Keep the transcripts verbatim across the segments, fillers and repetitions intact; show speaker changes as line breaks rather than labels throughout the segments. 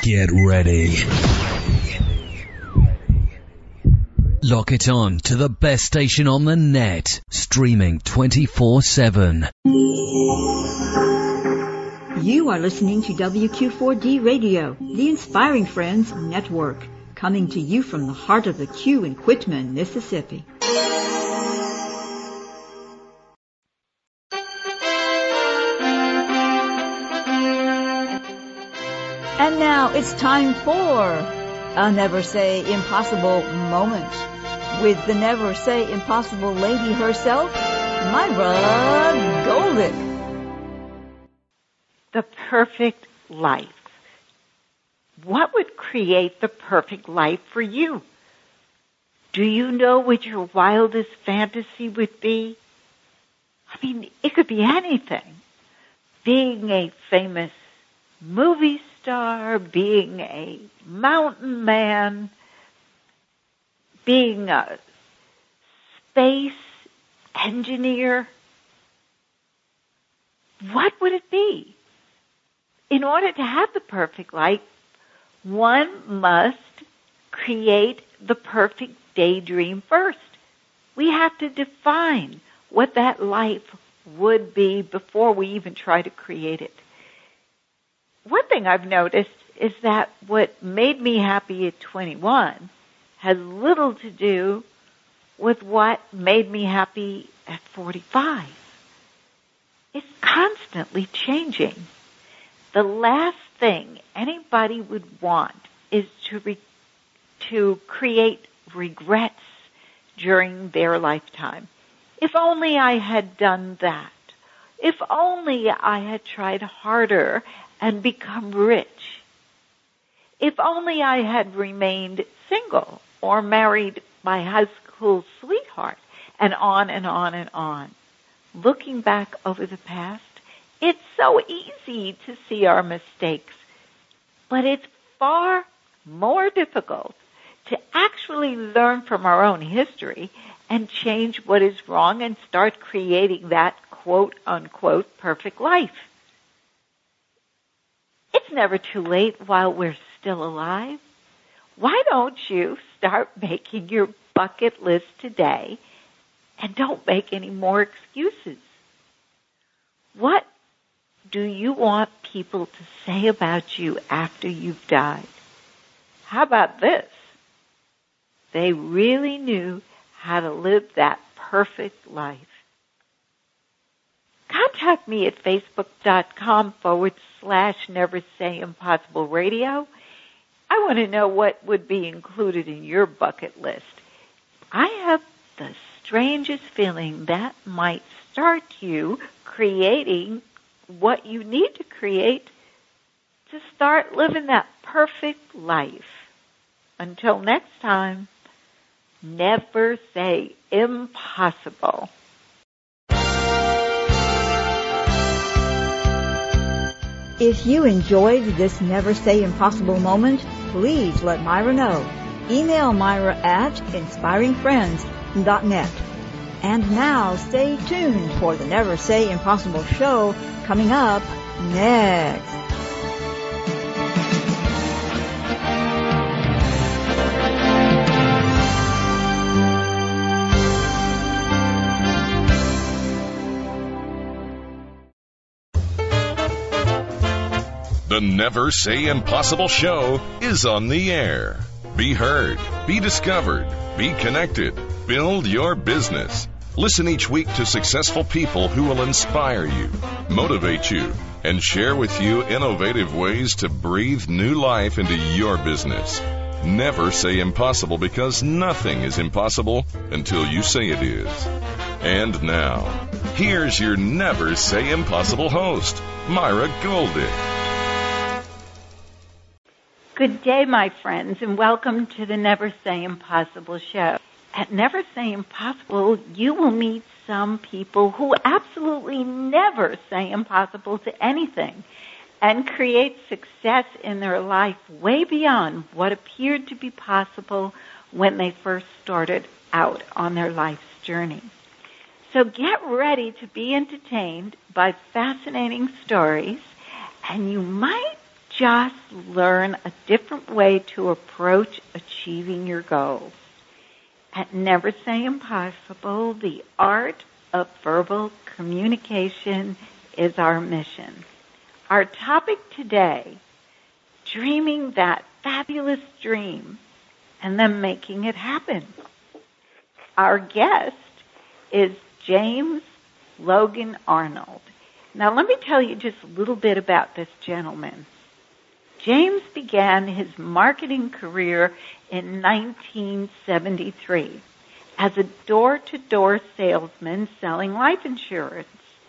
Get ready. Lock it on to the best station on the net, streaming twenty-four seven.
You are listening to W Q four D Radio, the Inspiring Friends Network, coming to you from the heart of the Q in Quitman, Mississippi. And now it's time for a Never Say Impossible moment with the Never Say Impossible lady herself, Myra Goldick.
The perfect life. What would create the perfect life for you? Do you know what your wildest fantasy would be? I mean, it could be anything. Being a famous movie star, being a mountain man, being a space engineer. What would it be? In order to have the perfect life, one must create the perfect daydream first. We have to define what that life would be before we even try to create it. One thing I've noticed is that what made me happy at twenty-one has little to do with what made me happy at forty-five. It's constantly changing. The last thing anybody would want is to re- to create regrets during their lifetime. If only I had done that. If only I had tried harder and become rich. If only I had remained single or married my high school sweetheart, and on and on and on. Looking back over the past, it's so easy to see our mistakes, but it's far more difficult to actually learn from our own history and change what is wrong and start creating that quote-unquote perfect life. It's never too late while we're still alive. Why don't you start making your bucket list today and don't make any more excuses? What do you want people to say about you after you've died? How about this? They really knew how to live that perfect life. Contact me at facebook.com forward slash Never Say Impossible Radio. I want to know what would be included in your bucket list. I have the strangest feeling that might start you creating what you need to create to start living that perfect life. Until next time, never say impossible.
If you enjoyed this Never Say Impossible moment, please let Myra know. Email Myra at inspiring friends dot net. And now stay tuned for the Never Say Impossible show coming up next.
The Never Say Impossible show is on the air. Be heard, be discovered, be connected, build your business. Listen each week to successful people who will inspire you, motivate you, and share with you innovative ways to breathe new life into your business. Never say impossible, because nothing is impossible until you say it is. And now, here's your Never Say Impossible host, Myra Goldick.
Good day, my friends, and welcome to the Never Say Impossible show. At Never Say Impossible, you will meet some people who absolutely never say impossible to anything and create success in their life way beyond what appeared to be possible when they first started out on their life's journey. So get ready to be entertained by fascinating stories, and you might just learn a different way to approach achieving your goals. At Never Say Impossible, the art of verbal communication is our mission. Our topic today, dreaming that fabulous dream and then making it happen. Our guest is James Logan Arnold. Now let me tell you just a little bit about this gentleman. James began his marketing career in nineteen seventy-three as a door-to-door salesman selling life insurance.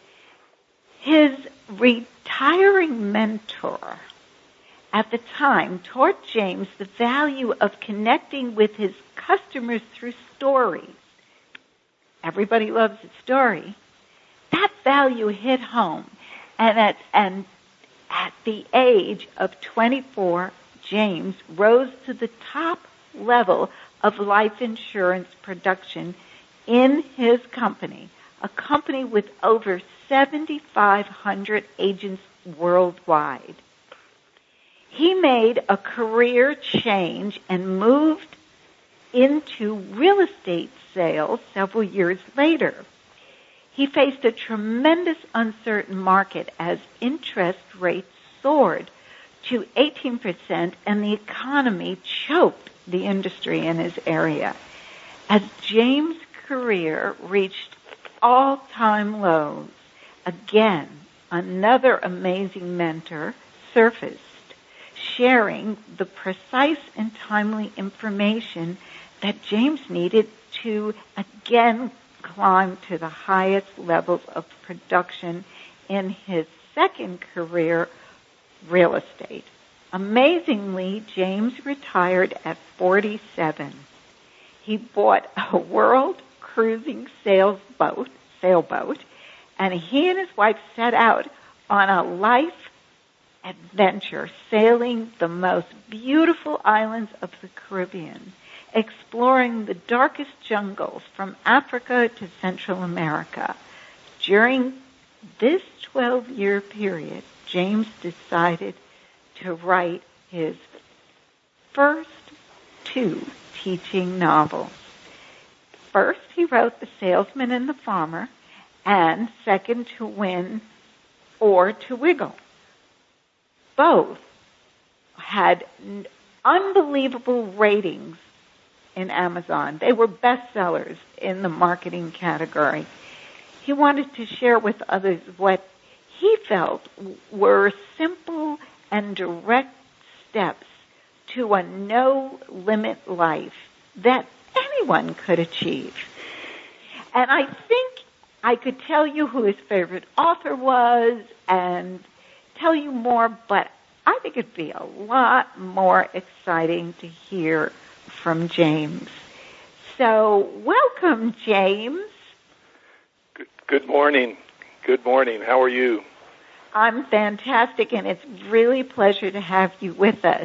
His retiring mentor at the time taught James the value of connecting with his customers through stories. Everybody loves a story. That value hit home, and at, and at the age of twenty-four, James rose to the top level of life insurance production in his company, a company with over seven thousand five hundred agents worldwide. He made a career change and moved into real estate sales several years later. He faced a tremendous uncertain market as interest rates soared to eighteen percent and the economy choked the industry in his area. As James' career reached all-time lows, again, another amazing mentor surfaced, sharing the precise and timely information that James needed to again climb to the highest levels of production in his second career, real estate. Amazingly, James retired at forty-seven. He bought a world cruising sailboat, sailboat, and he and his wife set out on a life adventure, sailing the most beautiful islands of the Caribbean, exploring the darkest jungles from Africa to Central America. During this twelve-year period, James decided to write his first two teaching novels. First, he wrote The Salesman and the Farmer, and second, To Win or To Wiggle. Both had unbelievable ratings in Amazon. They were bestsellers in the marketing category. He wanted to share with others what he felt were simple and direct steps to a no-limit life that anyone could achieve. And I think I could tell you who his favorite author was and tell you more, but I think it'd be a lot more exciting to hear from James. So, welcome, James.
Good, good morning. Good morning. How are you?
I'm fantastic, and it's really a pleasure to have you with us.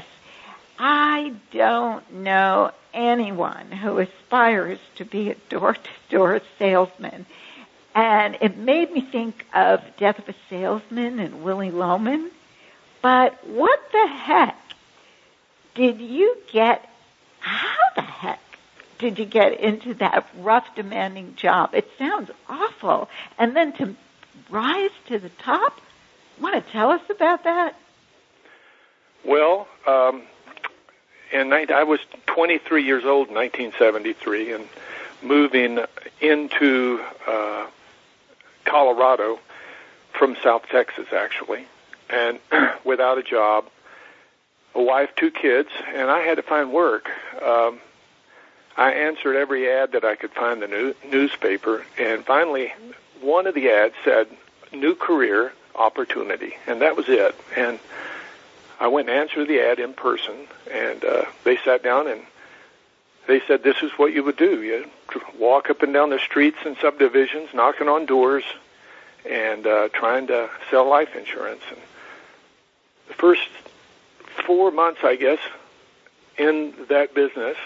I don't know anyone who aspires to be a door-to-door salesman. And it made me think of Death of a Salesman and Willy Loman. But what the heck did you get, how the heck did you get into that rough, demanding job? It sounds awful. And then to rise to the top? Want to tell us about that?
Well, um, in I was twenty-three years old in nineteen seventy-three, and moving into uh, Colorado from South Texas, actually, and without a job, a wife, two kids, and I had to find work. Um, I answered every ad that I could find in the new, newspaper, and finally one of the ads said, "New career opportunity," and that was it. And I went and answered the ad in person, and uh, they sat down and they said, "This is what you would do. You walk up and down the streets and subdivisions, knocking on doors, and uh, trying to sell life insurance." And the first four months, I guess, in that business,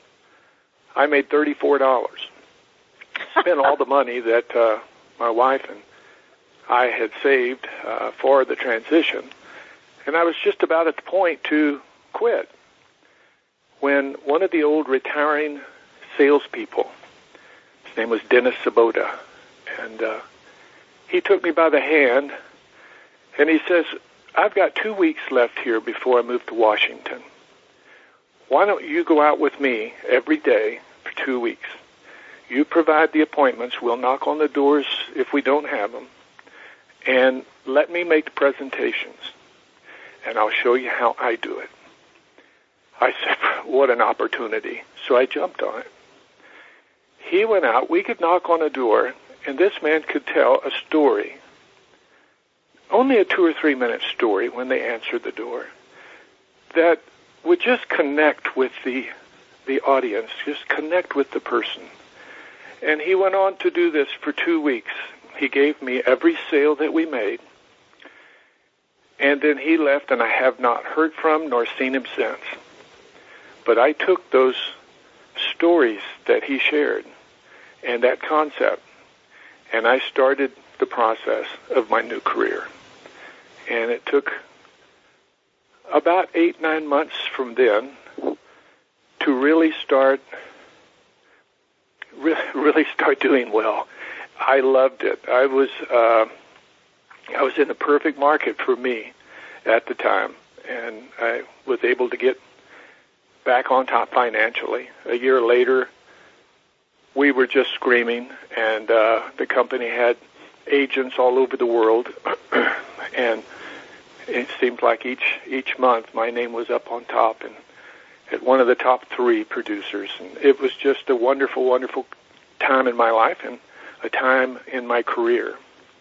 I made thirty-four dollars. Spent all the money that uh, my wife and I had saved uh, for the transition, And I was just about at the point to quit when one of the old retiring salespeople, his name was Dennis Sabota, and uh, he took me by the hand, and he says, I've got two weeks left here before I move to Washington. Why don't you go out with me every day for two weeks? You provide the appointments. We'll knock on the doors if we don't have them. And let me make the presentations. And I'll show you how I do it. I said, what an opportunity. So I jumped on it. He went out. We could knock on a door, and this man could tell a story. Only a two or three minute story when they answered the door that would just connect with the the audience, just connect with the person. And he went on to do this for two weeks. He gave me every sale that we made. And then he left, and I have not heard from nor seen him since. But I took those stories that he shared and that concept, and I started the process of my new career. And it took about eight, nine months from then to really start, really start doing well. I loved it. I was, uh, I was in the perfect market for me at the time, and I was able to get back on top financially. A year later, we were just screaming, and uh, the company had agents all over the world, and it seemed like each each month my name was up on top and at one of the top three producers. And it was just a wonderful, wonderful time in my life and a time in my career.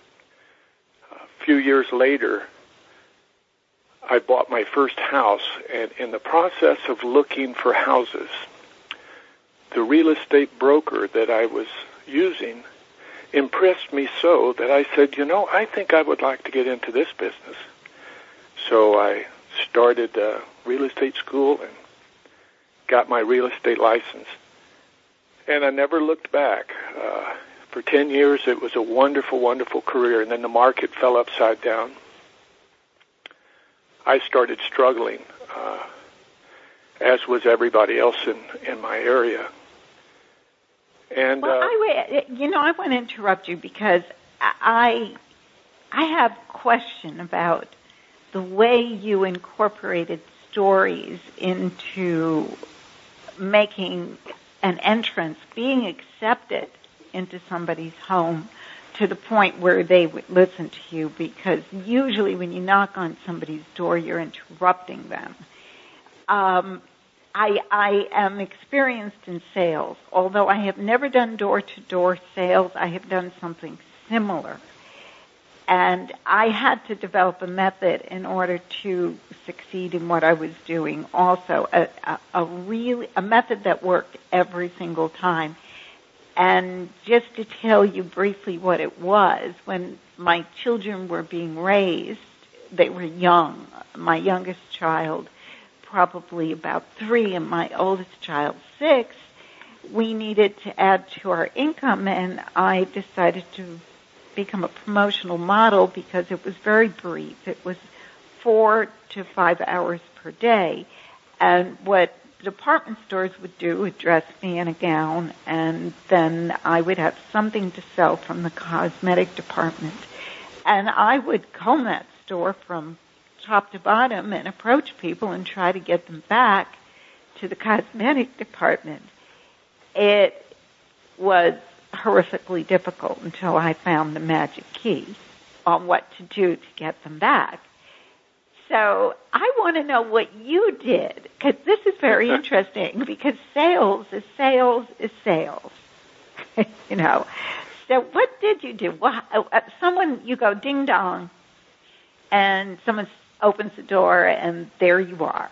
A few years later, I bought my first house, and in the process of looking for houses, the real estate broker that I was using impressed me so that I said, you know, I think I would like to get into this business. So I started uh, real estate school and got my real estate license. And I never looked back. Uh, for ten years, it was a wonderful, wonderful career, and then the market fell upside down. I started struggling, uh, as was everybody else in, in my area. And
well,
uh,
I, you know, I want to interrupt you because I, I have a question about the way you incorporated stories into making an entrance, being accepted into somebody's home to the point where they would listen to you, because usually when you knock on somebody's door, you're interrupting them. Um, I, I am experienced in sales. Although I have never done door-to-door sales, I have done something similar. And I had to develop a method in order to succeed in what I was doing also, a, a, a, really, a method that worked every single time. And just to tell you briefly what it was, when my children were being raised, they were young. My youngest child, probably about three, and my oldest child, six. We needed to add to our income, and I decided to become a promotional model because it was very brief. It was four to five hours per day. And what department stores would do would dress me in a gown, and then I would have something to sell from the cosmetic department. And I would comb that store from top to bottom and approach people and try to get them back to the cosmetic department. It was horrifically difficult until I found the magic key on what to do to get them back. So I want to know what you did, because this is very interesting, because sales is sales is sales, you know. So what did you do? Well, someone, you go ding dong, and someone opens the door, and there you are.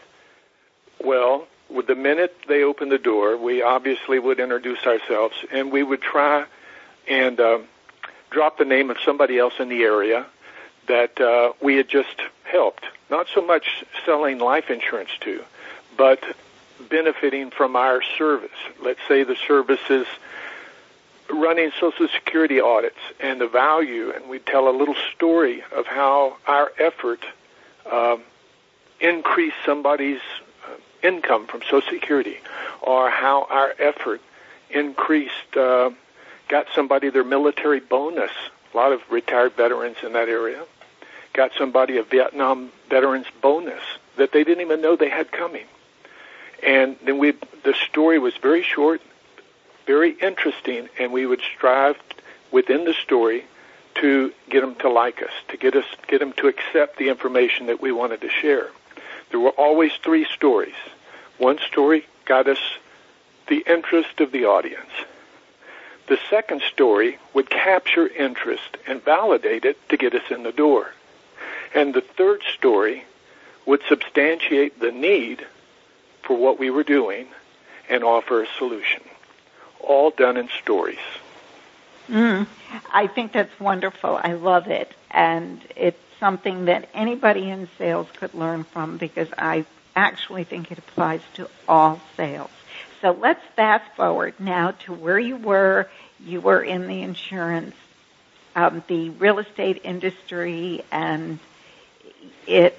Well, with the minute they opened the door, we obviously would introduce ourselves, and we would try and uh, drop the name of somebody else in the area that uh, we had just helped. Not so much selling life insurance to, but benefiting from our service. Let's say the service is running Social Security audits and the value, and we'd tell a little story of how our effort um, increased somebody's uh, income from Social Security, or how our effort increased, uh, got somebody their military bonus. A lot of retired veterans in that area got somebody a Vietnam veterans bonus that they didn't even know they had coming. And then we, the story was very short, very interesting, and we would strive within the story to get them to like us, to get us, get them to accept the information that we wanted to share. There were always three stories. One story got us the interest of the audience. The second story would capture interest and validate it to get us in the door. And the third story would substantiate the need for what we were doing and offer a solution. All done in stories.
Mm, I think that's wonderful. I love it. And it's something that anybody in sales could learn from, because I actually think it applies to all sales. So let's fast forward now to where you were. You were in the insurance, um, the real estate industry, and it.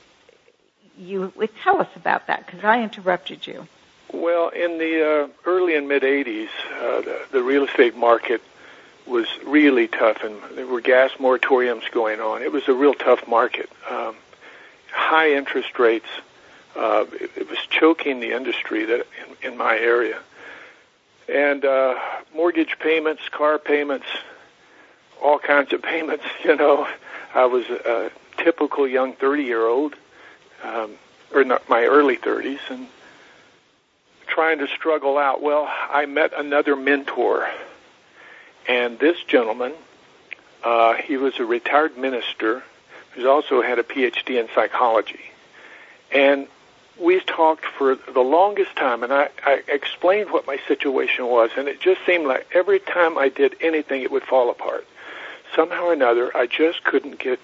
You would tell us about that, because I interrupted you.
Well, in the uh, early and mid eighties, uh, the, the real estate market was really tough, and there were gas moratoriums going on. It was a real tough market. Um, high interest rates. Uh, it, it was choking the industry that in, in my area. And uh, mortgage payments, car payments, all kinds of payments, you know. I was a typical young thirty-year-old, um, or not my early thirties, and trying to struggle out. Well, I met another mentor, and this gentleman, uh, he was a retired minister who's also had a P H D in psychology. And we talked for the longest time, and I, I explained what my situation was, and it just seemed like every time I did anything, it would fall apart. Somehow or another, I just couldn't get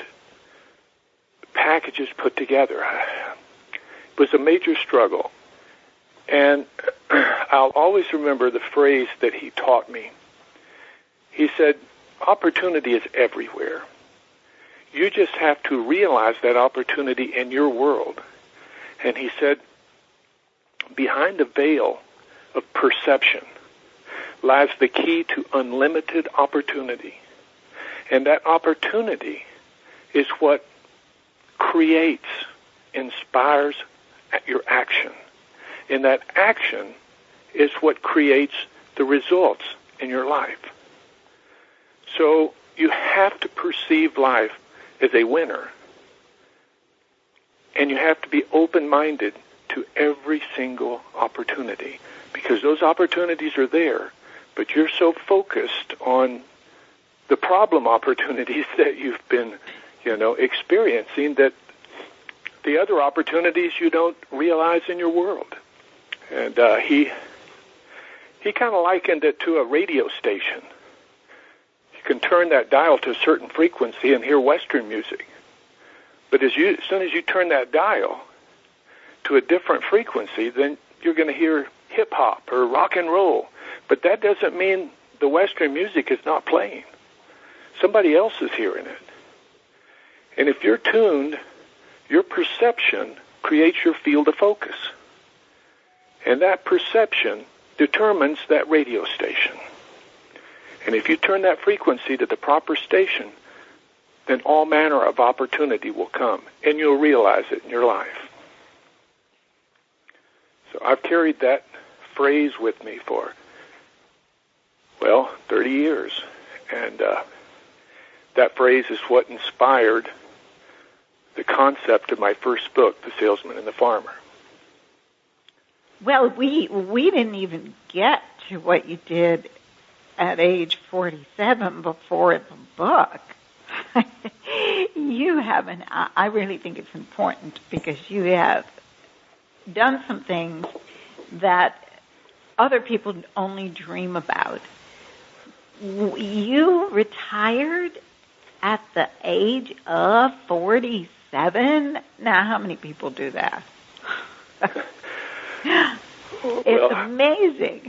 packages put together. It was a major struggle. And I'll always remember the phrase that he taught me. He said, opportunity is everywhere. You just have to realize that opportunity in your world. And he said, behind the veil of perception lies the key to unlimited opportunity. And that opportunity is what creates, inspires your action. And that action is what creates the results in your life. So you have to perceive life as a winner. And you have to be open-minded to every single opportunity, because those opportunities are there, but you're so focused on the problem opportunities that you've been, you know, experiencing, that the other opportunities you don't realize in your world. And uh, he he kind of likened it to a radio station. You can turn that dial to a certain frequency and hear Western music. But as, you, as soon as you turn that dial to a different frequency, then you're going to hear hip-hop or rock and roll. But that doesn't mean the Western music is not playing. Somebody else is hearing it. And if you're tuned, your perception creates your field of focus. And that perception determines that radio station. And if you turn that frequency to the proper station, then all manner of opportunity will come, and you'll realize it in your life. So I've carried that phrase with me for, well, thirty years. And uh, that phrase is what inspired the concept of my first book, The Salesman and the Farmer.
Well, we we didn't even get to what you did at age forty-seven before the book. You have an, I really think it's important, because you have done some things that other people only dream about. You retired at the age of forty-seven. Now, how many people do that? It's
well,
amazing.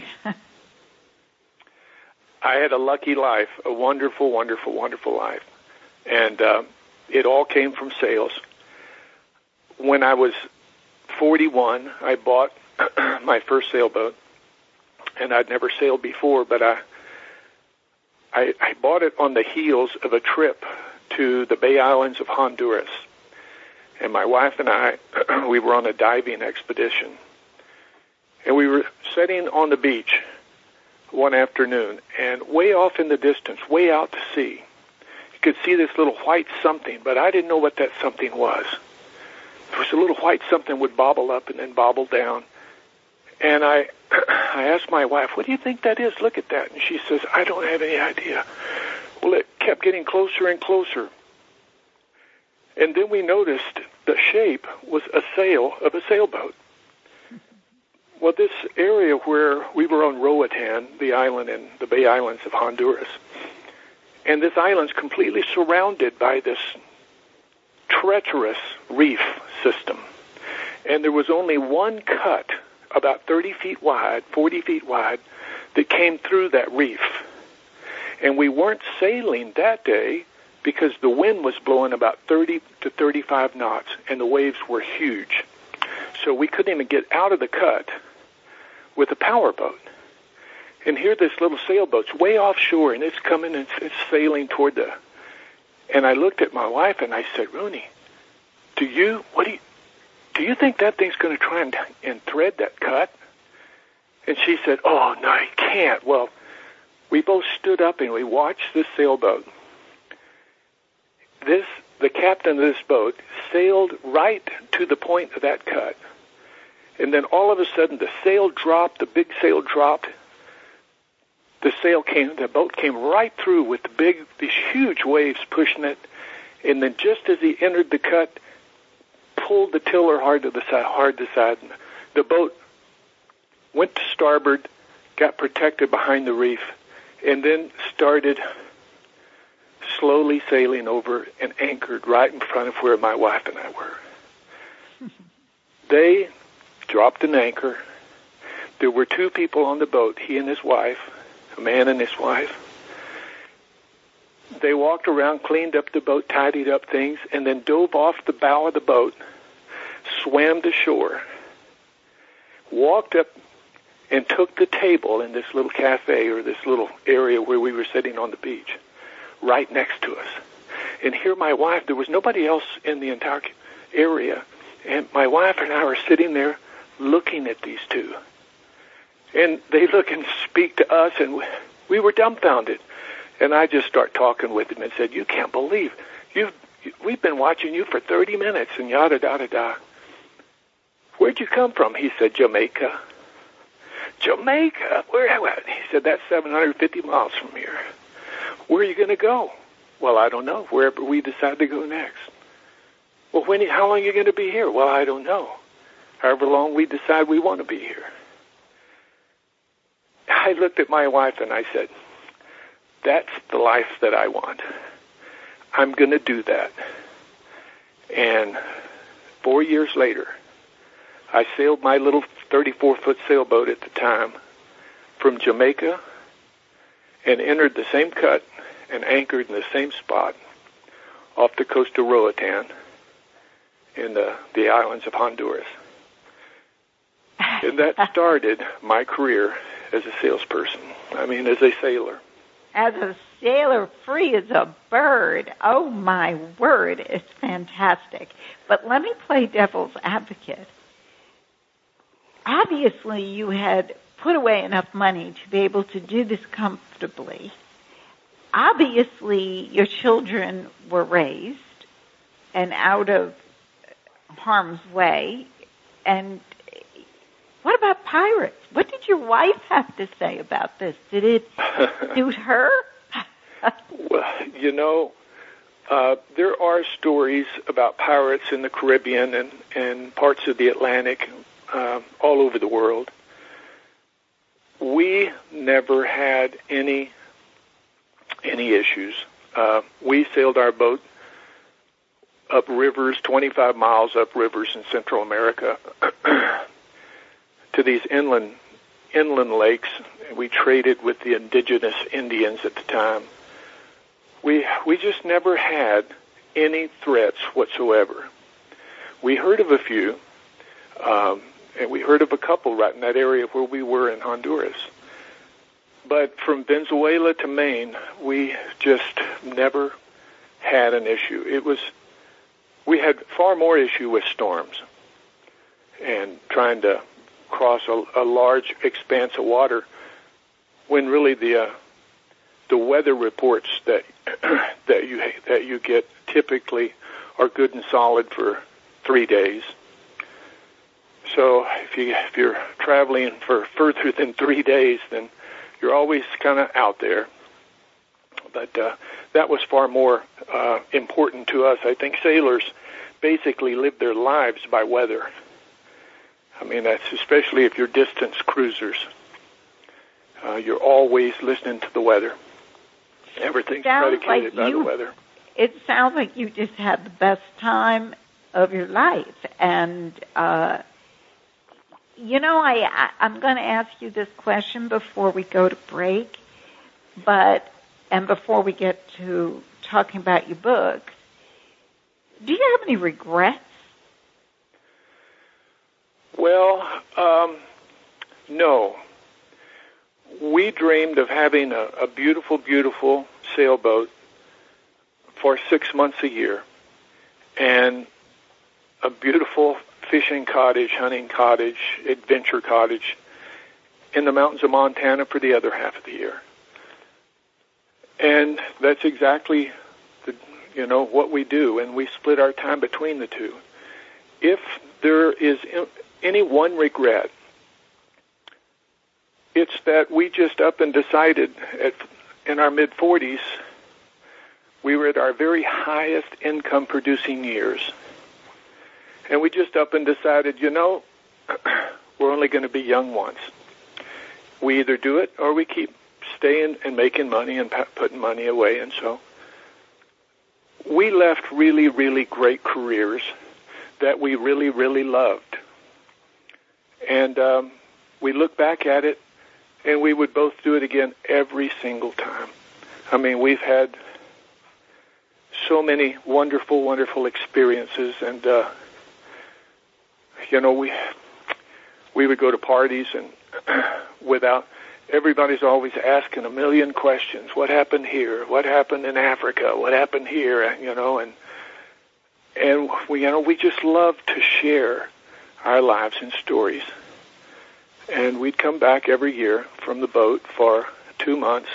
I had a lucky life, a wonderful, wonderful, wonderful life. And uh, it all came from sales. when I was forty-one, I bought my first sailboat, and I'd never sailed before, but I, I I bought it on the heels of a trip to the Bay Islands of Honduras. And my wife and I, we were on a diving expedition. And we were sitting on the beach one afternoon, and way off in the distance, way out to sea, you could see this little white something, but I didn't know what that something was. It was a little white something would bobble up and then bobble down. And I I asked my wife, what do you think that is? Look at that. And she says, I don't have any idea. Well, it kept getting closer and closer. And then we noticed the shape was a sail of a sailboat. Well, this area where we were on Roatan, the island in the Bay Islands of Honduras, and this island's completely surrounded by this treacherous reef system. And there was only one cut about thirty feet wide, forty feet wide, that came through that reef. And we weren't sailing that day because the wind was blowing about thirty to thirty-five knots, and the waves were huge. So we couldn't even get out of the cut with a power boat. And here this little sailboat's way offshore, and it's coming and it's sailing toward the... And I looked at my wife, and I said, Rooney, do you, what do you, do you think that thing's going to try and, and thread that cut? And she said, oh, no, it can't. Well, we both stood up, and we watched this sailboat. This, the captain of this boat sailed right to the point of that cut. And then all of a sudden, the sail dropped, the big sail dropped. The sail came, the boat came right through with the big, these huge waves pushing it. And then just as he entered the cut, pulled the tiller hard to the side, hard to the side. The boat went to starboard, got protected behind the reef, and then started slowly sailing over and anchored right in front of where my wife and I were. They dropped an anchor. There were two people on the boat, he and his wife, a man and his wife. They walked around, cleaned up the boat, tidied up things, and then dove off the bow of the boat, swam to shore, walked up and took the table in this little cafe or this little area where we were sitting on the beach, right next to us. And here my wife, there was nobody else in the entire area, and my wife and I were sitting there looking at these two. And they look and speak to us, and we were dumbfounded. And I just start talking with him and said, you can't believe, you've, we've been watching you for thirty minutes, and yada, yada, yada. Where'd you come from? He said, Jamaica. Jamaica? Where? He said, that's seven hundred fifty miles from here. Where are you going to go? Well, I don't know, wherever we decide to go next. Well, when? How long are you going to be here? Well, I don't know. However long we decide we want to be here. I looked at my wife and I said, that's the life that I want. I'm going to do that. And four years later, I sailed my little thirty-four foot sailboat at the time from Jamaica and entered the same cut and anchored in the same spot off the coast of Roatan in the, the islands of Honduras. And that started my career as a salesperson. I mean, as a sailor.
As a sailor, free as a bird. Oh, my word, it's fantastic. But let me play devil's advocate. Obviously, you had put away enough money to be able to do this comfortably. Obviously, your children were raised and out of harm's way. And what about pirates? What did your wife have to say about this? Did it suit her?
Well, you know, uh, there are stories about pirates in the Caribbean and, and parts of the Atlantic, uh, all over the world. We never had any any issues. Uh, we sailed our boat up rivers, twenty-five miles up rivers in Central America, to these inland inland lakes. We traded with the indigenous Indians at the time. We we just never had any threats whatsoever. we heard of a few, um, and we heard of a couple right in that area where we were in Honduras. But from Venezuela to Maine, we just never had an issue. It was, we had far more issue with storms and trying to cross a, a large expanse of water, when really the uh, the weather reports that that you that you get typically are good and solid for three days. So if you if you're traveling for further than three days, then you're always kind of out there. But uh, that was far more uh, important to us. I think sailors basically live their lives by weather. I mean, that's especially if you're distance cruisers. Uh, you're always listening to the weather. Everything's
sounds
predicated
like
by
you,
the weather.
It sounds like you just had the best time of your life. And, uh, you know, I, I, I'm going to ask you this question before we go to break, but, and before we get to talking about your book. Do you have any regrets?
Well, um, no. We dreamed of having a, a beautiful, beautiful sailboat for six months a year, and a beautiful fishing cottage, hunting cottage, adventure cottage in the mountains of Montana for the other half of the year. And that's exactly, the, you know, what we do, and we split our time between the two. If there is any one regret, it's that we just up and decided at, in our mid-forties, we were at our very highest income-producing years. And we just up and decided, you know, we're only going to be young once. We either do it or we keep staying and making money and putting money away. And so we left really, really great careers that we really, really loved. And um, we look back at it, and we would both do it again every single time. I mean, we've had so many wonderful, wonderful experiences, and uh, you know, we we would go to parties, and without everybody's always asking a million questions. What happened here? What happened in Africa? What happened here? You know, and and we you know we just love to share our lives and stories. And we'd come back every year from the boat for two months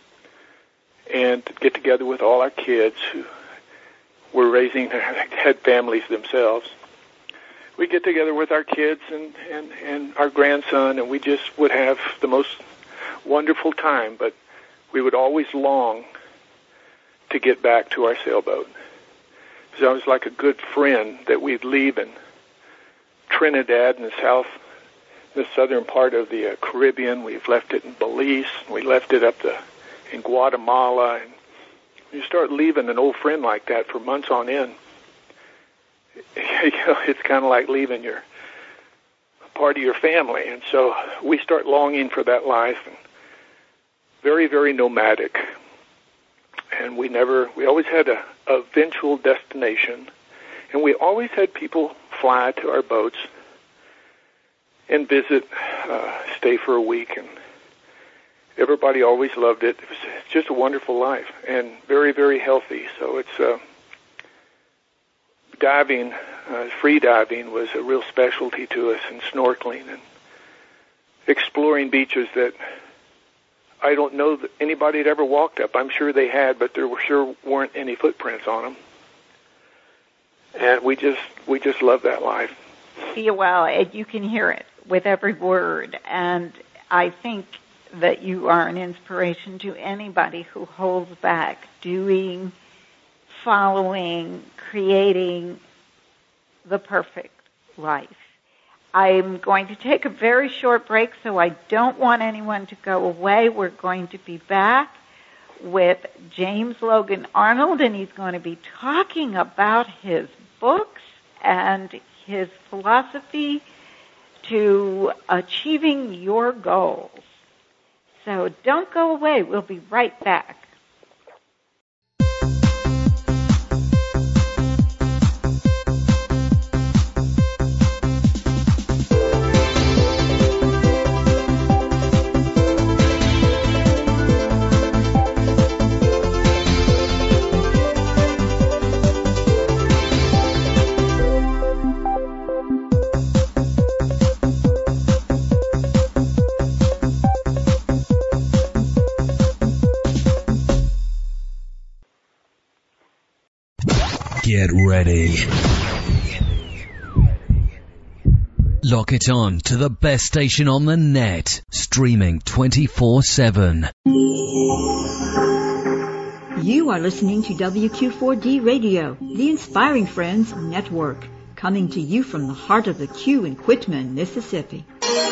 and get together with all our kids who were raising, had families themselves. We'd get together with our kids and, and, and our grandson, and we just would have the most wonderful time. But we would always long to get back to our sailboat. So it was like a good friend that we'd leave in Trinidad in the south, the southern part of the uh, Caribbean. We've left it in Belize. We left it up the, in Guatemala. And you start leaving an old friend like that for months on end, you know, it's kind of like leaving your part of your family. And so we start longing for that life. And very, very nomadic. And we never, we always had a, a eventual destination. And we always had people fly to our boats and visit, uh, stay for a week, and everybody always loved it. It was just a wonderful life and very, very healthy. So it's uh, diving, uh, free diving was a real specialty to us, and snorkeling and exploring beaches that I don't know that anybody had ever walked up. I'm sure they had, but there were sure weren't any footprints on them. And we just we just love that life.
Yeah, well, you can hear it with every word, and I think that you are an inspiration to anybody who holds back doing, following, creating the perfect life. I'm going to take a very short break, so I don't want anyone to go away. We're going to be back with James Logan Arnold, and he's going to be talking about his books and his philosophy to achieving your goals. So don't go away. We'll be right back.
Get ready. Lock it on to the best station on the net, streaming twenty-four seven.
You are listening to W Q four D Radio, the Inspiring Friends Network, coming to you from the heart of the Q in Quitman, Mississippi.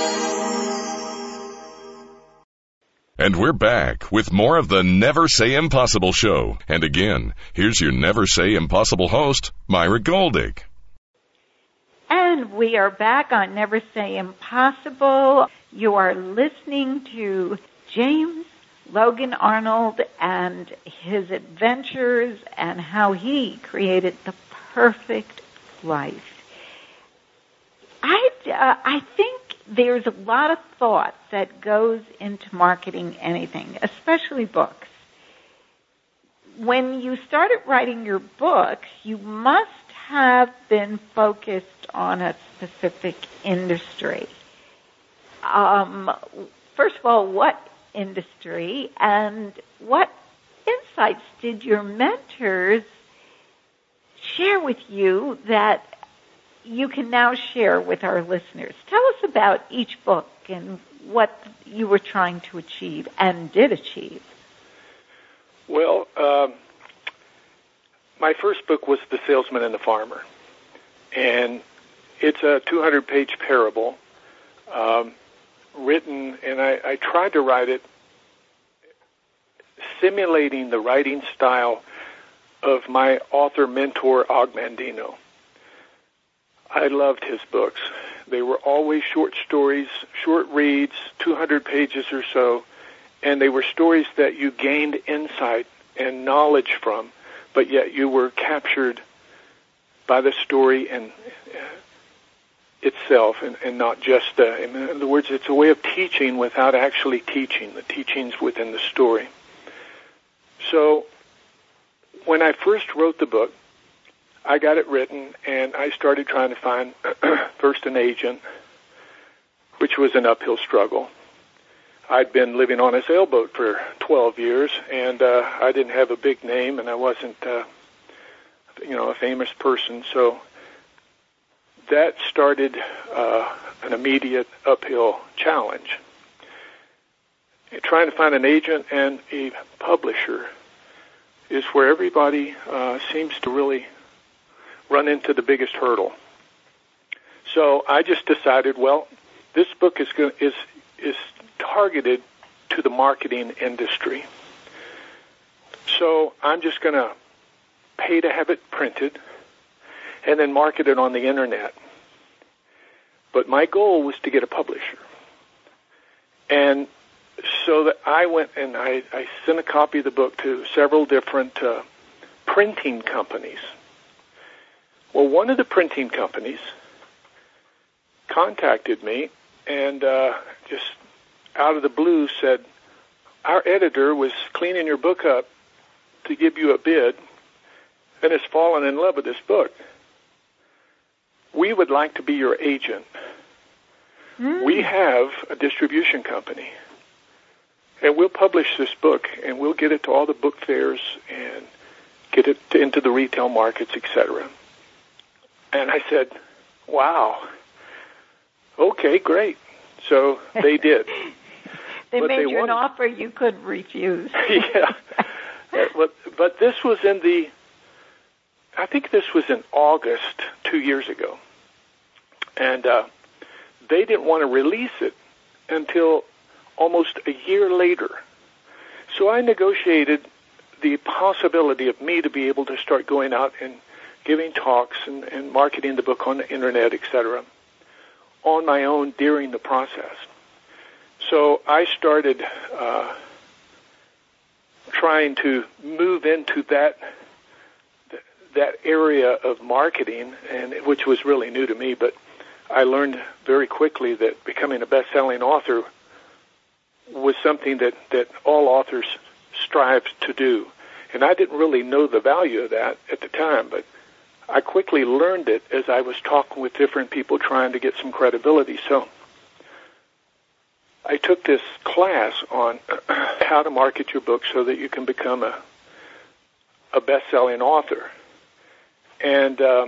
And we're back with more of the Never Say Impossible show. And again, here's your Never Say Impossible host, Myra Goldick.
And we are back on Never Say Impossible. You are listening to James Logan Arnold and his adventures and how he created the perfect life. I, uh, I think there's a lot of thought that goes into marketing anything, especially books. When you started writing your books, you must have been focused on a specific industry. Um, first of all, what industry, and what insights did your mentors share with you that you can now share with our listeners? Tell us about each book and what you were trying to achieve and did achieve.
Well, um, my first book was The Salesman and the Farmer, and it's a two hundred page parable um, written, and I, I tried to write it simulating the writing style of my author mentor, Og Mandino. I loved his books. They were always short stories, short reads, two hundred pages or so, and they were stories that you gained insight and knowledge from, but yet you were captured by the story and uh, itself, and, and not just, uh, in other words, it's a way of teaching without actually teaching. The teaching's within the story. So when I first wrote the book, I got it written, and I started trying to find first an agent, which was an uphill struggle. I'd been living on a sailboat for twelve years, and uh, I didn't have a big name, and I wasn't, uh, you know, a famous person. So that started uh, an immediate uphill challenge. Trying to find an agent and a publisher is where everybody uh, seems to really run into the biggest hurdle. So I just decided, well, this book is going is is targeted to the marketing industry. So I'm just going to pay to have it printed and then market it on the internet. But my goal was to get a publisher. And so that I went and I, I sent a copy of the book to several different uh, printing companies. Well, one of the printing companies contacted me and uh, just out of the blue said, our editor was cleaning your book up to give you a bid and has fallen in love with this book. We would like to be your agent. Mm. We have a distribution company, and we'll publish this book, and we'll get it to all the book fairs and get it to, into the retail markets, et cetera. And I said, wow, okay, great. So they did.
They
but
made
they
you
wanted.
an offer you couldn't refuse.
Yeah. but, but this was in the, I think this was in August two years ago. And uh, they didn't want to release it until almost a year later. So I negotiated the possibility of me to be able to start going out and giving talks and, and marketing the book on the internet, et cetera, on my own during the process. So I started uh, trying to move into that that area of marketing, and which was really new to me, but I learned very quickly that becoming a best-selling author was something that, that all authors strive to do. And I didn't really know the value of that at the time, but I quickly learned it as I was talking with different people trying to get some credibility. So I took this class on how to market your book so that you can become a, a best-selling author. And uh,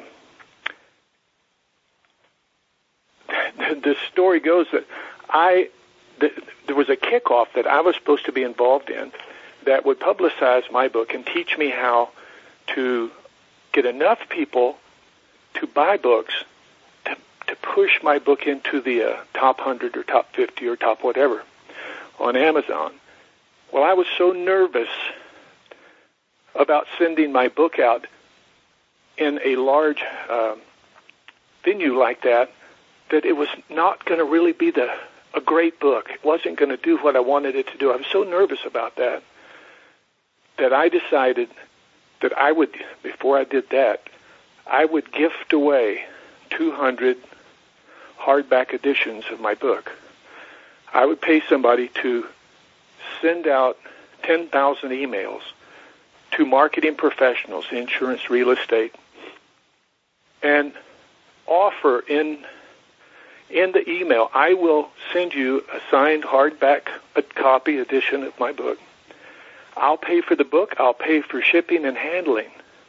the, the story goes that I the, there was a kickoff that I was supposed to be involved in that would publicize my book and teach me how to get enough people to buy books to, to push my book into the uh, top one hundred or top fifty or top whatever on Amazon. Well, I was so nervous about sending my book out in a large uh, venue like that that it was not going to really be the a great book. It wasn't going to do what I wanted it to do. I was so nervous about that that I decided that I would, before I did that, I would gift away two hundred hardback editions of my book. I would pay somebody to send out ten thousand emails to marketing professionals, insurance, real estate, and offer in in the email, I will send you a signed hardback a copy edition of my book. I'll pay for the book. I'll pay for shipping and handling.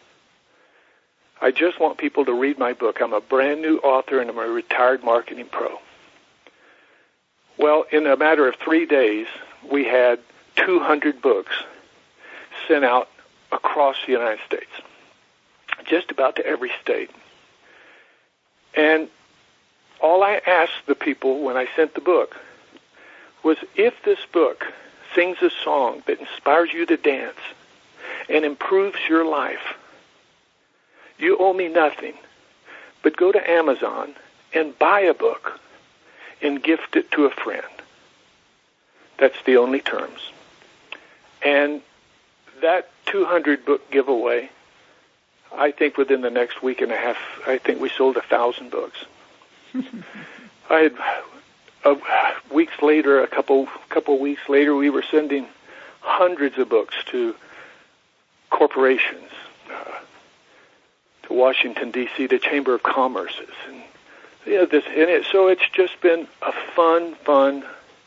I just want people to read my book. I'm a brand new author and I'm a retired marketing pro. Well, in a matter of three days, we had two hundred books sent out across the United States, just about to every state. And all I asked the people when I sent the book was, if this book sings a song that inspires you to dance and improves your life, you owe me nothing, but go to Amazon and buy a book and gift it to a friend. That's the only terms. And that two hundred book giveaway, I think within the next week and a half, I think we sold a thousand books. I had uh, weeks later, a couple couple weeks later, we were sending hundreds of books to corporations, uh, to Washington D C, the Chamber of Commerce, and yeah, this and it. So it's just been a fun, fun.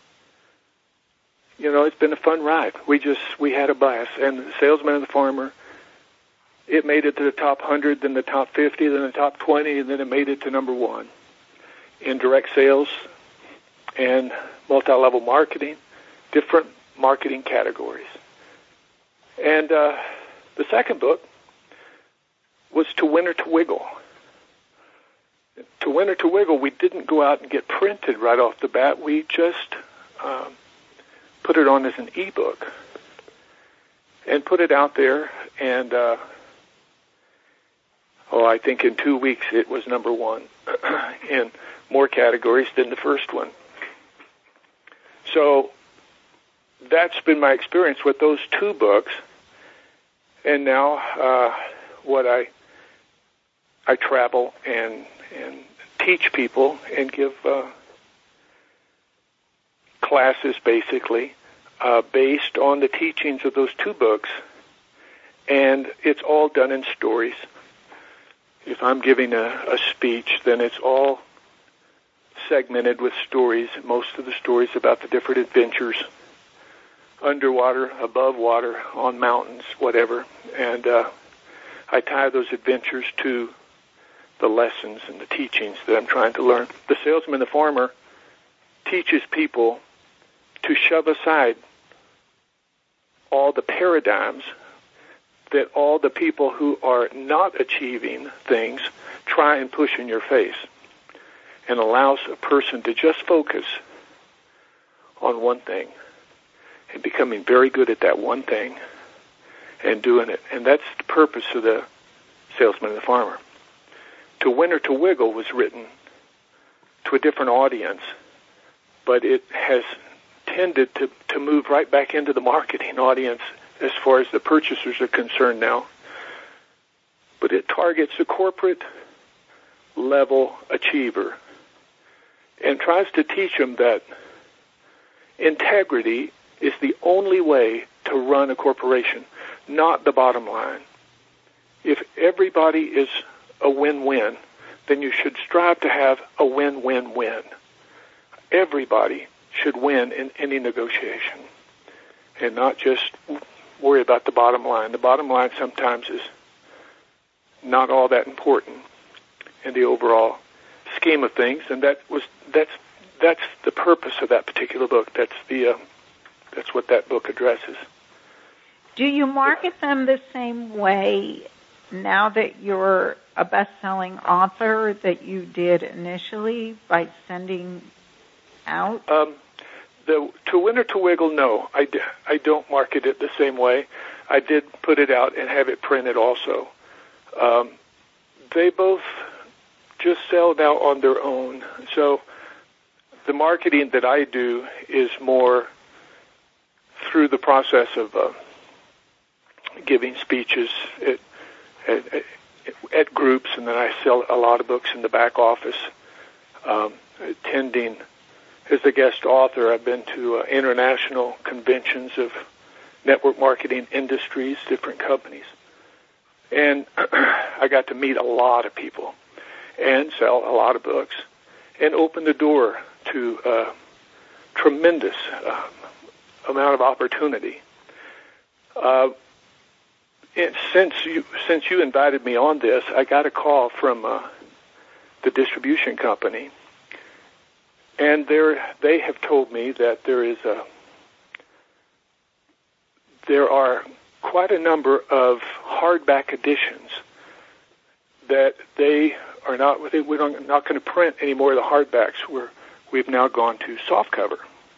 You know, it's been a fun ride. We just we had a blast, and the Salesman and the Farmer. It made it to the top one hundred, then the top fifty, then the top twenty, and then it made it to number one in direct sales and multi-level marketing, different marketing categories. And uh, the second book was To Win or to Wiggle. To Win or to Wiggle, we didn't go out and get printed right off the bat. We just um, put it on as an ebook and put it out there. And, uh, oh, I think in two weeks it was number one in more categories than the first one. So that's been my experience with those two books. And now uh, what I I travel and and teach people and give uh, classes basically uh, based on the teachings of those two books, and it's all done in stories. If I'm giving a, a speech, then it's all segmented with stories, most of the stories about the different adventures, underwater, above water, on mountains, whatever, and uh, I tie those adventures to the lessons and the teachings that I'm trying to learn. The Salesman, the Farmer, teaches people to shove aside all the paradigms that all the people who are not achieving things try and push in your face, and allows a person to just focus on one thing and becoming very good at that one thing and doing it. And that's the purpose of the Salesman and the Farmer. To Win or to Wiggle was written to a different audience, but it has tended to, to move right back into the marketing audience as far as the purchasers are concerned now. But it targets a corporate level achiever and tries to teach them that integrity is the only way to run a corporation, not the bottom line. If everybody is a win-win, then you should strive to have a win-win-win. Everybody should win in any negotiation and not just worry about the bottom line. The bottom line sometimes is not all that important in the overall scheme of things, and that was that's that's the purpose of that particular book. That's the uh, that's what that book addresses.
Do you market them the same way now that you're a best-selling author that you did initially by sending out?
Um, the To Win or to Wiggle, no, I, d- I don't market it the same way. I did put it out and have it printed also. Um, they both just sell now on their own. So the marketing that I do is more through the process of uh, giving speeches at, at, at groups, and then I sell a lot of books in the back office, um, attending as a guest author. I've been to uh, international conventions of network marketing industries, different companies. And I got to meet a lot of people and sell a lot of books and open the door to a tremendous uh, amount of opportunity. Uh, and since you since you invited me on this, I got a call from uh, the distribution company, and they have told me that there is a there are quite a number of hardback editions that they are not they, we're not going to print any more of the hardbacks. We're we've now gone to softcover,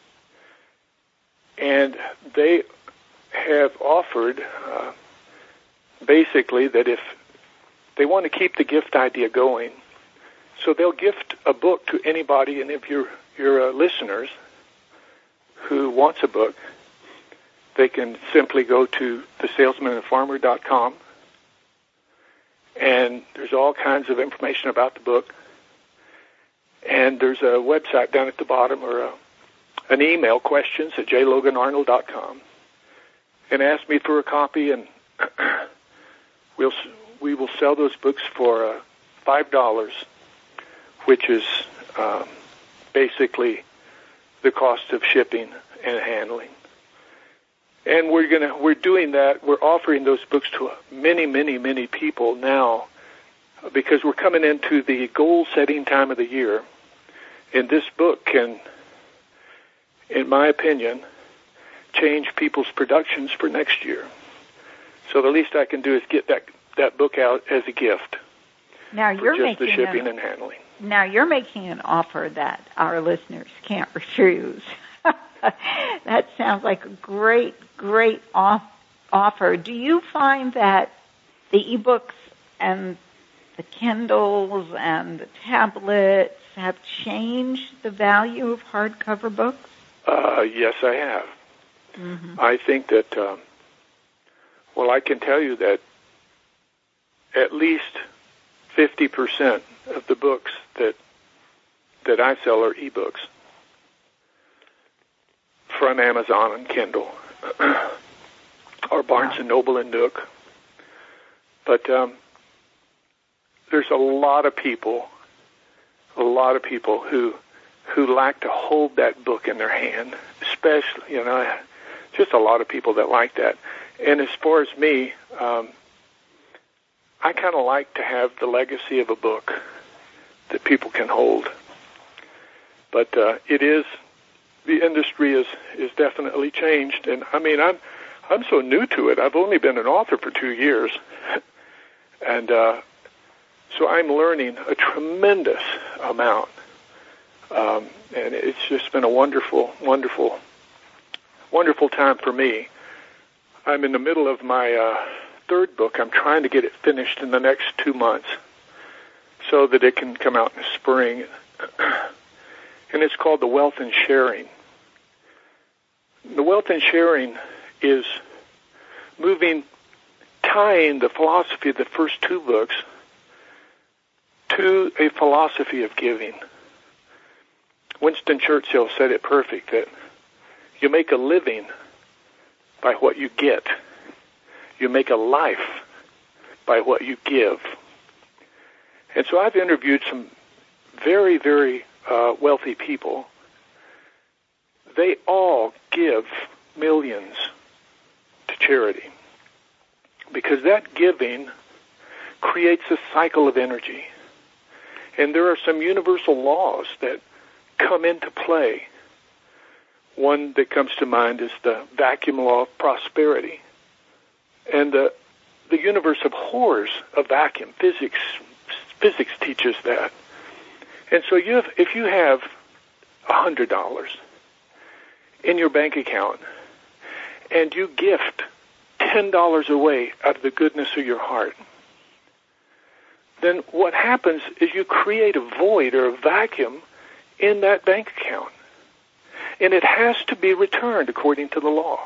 and they have offered uh, basically that if they want to keep the gift idea going, so they'll gift a book to anybody, and if your your uh, listeners who wants a book, they can simply go to the salesman and farmer dot com, and there's all kinds of information about the book. And there's a website down at the bottom, or a, an email, questions at j logan arnold dot com, and ask me for a copy, and we'll we will sell those books for uh, five dollars, which is um, basically the cost of shipping and handling. And we're gonna we're doing that. We're offering those books to many, many, many people now, because we're coming into the goal-setting time of the year, and this book can, in my opinion, change people's productions for next year. So the least I can do is get that that book out as a gift.
Now you're
for just
making
the shipping
an,
and handling.
Now you're making an offer that our listeners can't refuse. That sounds like a great, great off- offer. Do you find that the ebooks and the Kindles and the tablets have changed the value of hardcover books?
Uh, yes, I have. Mm-hmm. I think that, um, well, I can tell you that at least fifty percent of the books that that I sell are ebooks from Amazon and Kindle, or Barnes and Noble and Nook. But um, there's a lot of people, a lot of people who who like to hold that book in their hand, especially, you know, just a lot of people that like that. And as far as me, um, I kind of like to have the legacy of a book that people can hold. But uh, it is, the industry is, is definitely changed. And, I mean, I'm I'm so new to it. I've only been an author for two years. And uh, so I'm learning a tremendous amount. Um, and it's just been a wonderful, wonderful, wonderful time for me. I'm in the middle of my uh, third book. I'm trying to get it finished in the next two months so that it can come out in the spring. And it's called The Wealth and Sharing. The Wealth and Sharing is moving, tying the philosophy of the first two books to a philosophy of giving. Winston Churchill said it perfect, that you make a living by what you get. You make a life by what you give. And so I've interviewed some very, very uh, wealthy people. They all give millions to charity, because that giving creates a cycle of energy. And there are some universal laws that come into play. One that comes to mind is the vacuum law of prosperity. And the, the universe abhors a vacuum. Physics, physics teaches that. And so you have, if you have one hundred dollars in your bank account and you gift ten dollars away out of the goodness of your heart, then what happens is you create a void or a vacuum in that bank account. And it has to be returned according to the law.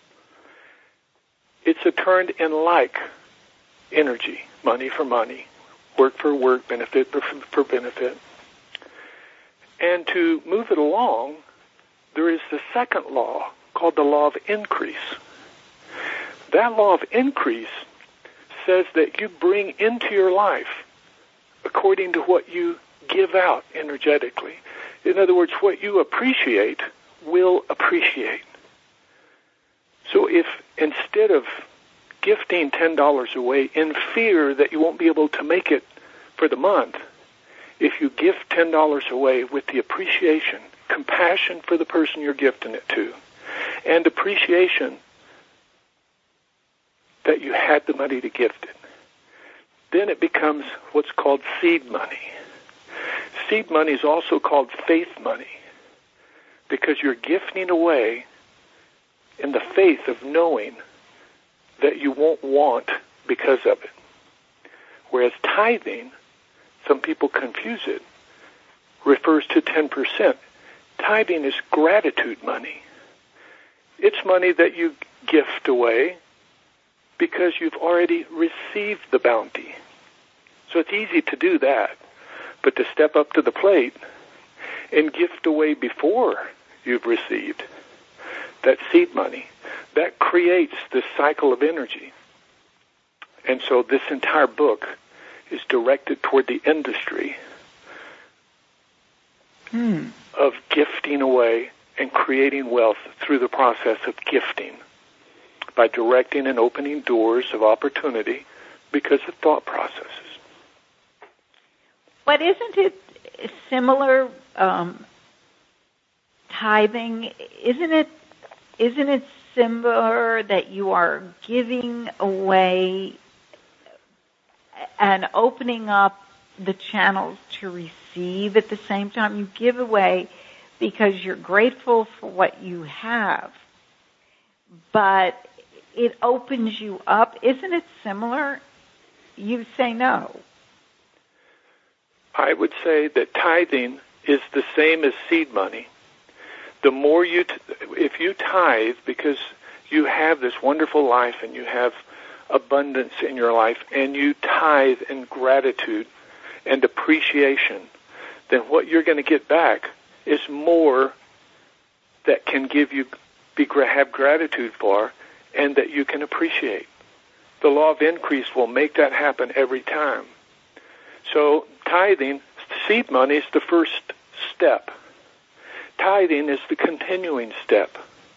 It's returned in like energy, money for money, work for work, benefit for, for benefit. And to move it along, there is the second law called the law of increase. That law of increase says that you bring into your life according to what you give out energetically. In other words, what you appreciate will appreciate. So if instead of gifting ten dollars away in fear that you won't be able to make it for the month, if you gift ten dollars away with the appreciation, compassion for the person you're gifting it to, and appreciation that you had the money to gift it, then it becomes what's called seed money. Seed money is also called faith money because you're gifting away in the faith of knowing that you won't want because of it. Whereas tithing, some people confuse it, refers to ten percent. Tithing is gratitude money. It's money that you gift away because you've already received the bounty. So it's easy to do that. But to step up to the plate and gift away before you've received that seed money, that creates this cycle of energy. And so this entire book is directed toward the industry
hmm.
of gifting away and creating wealth through the process of gifting by directing and opening doors of opportunity because of thought processes.
But isn't it similar, um, tithing? Isn't it, isn't it similar that you are giving away and opening up the channels to receive at the same time? You give away because you're grateful for what you have, but it opens you up. Isn't it similar? You say no.
I would say that tithing is the same as seed money. The more you, t- if you tithe because you have this wonderful life and you have abundance in your life and you tithe in gratitude and appreciation, then what you're going to get back is more that can give you, be, have gratitude for and that you can appreciate. The law of increase will make that happen every time. So tithing, seed money is the first step. Tithing is the continuing step.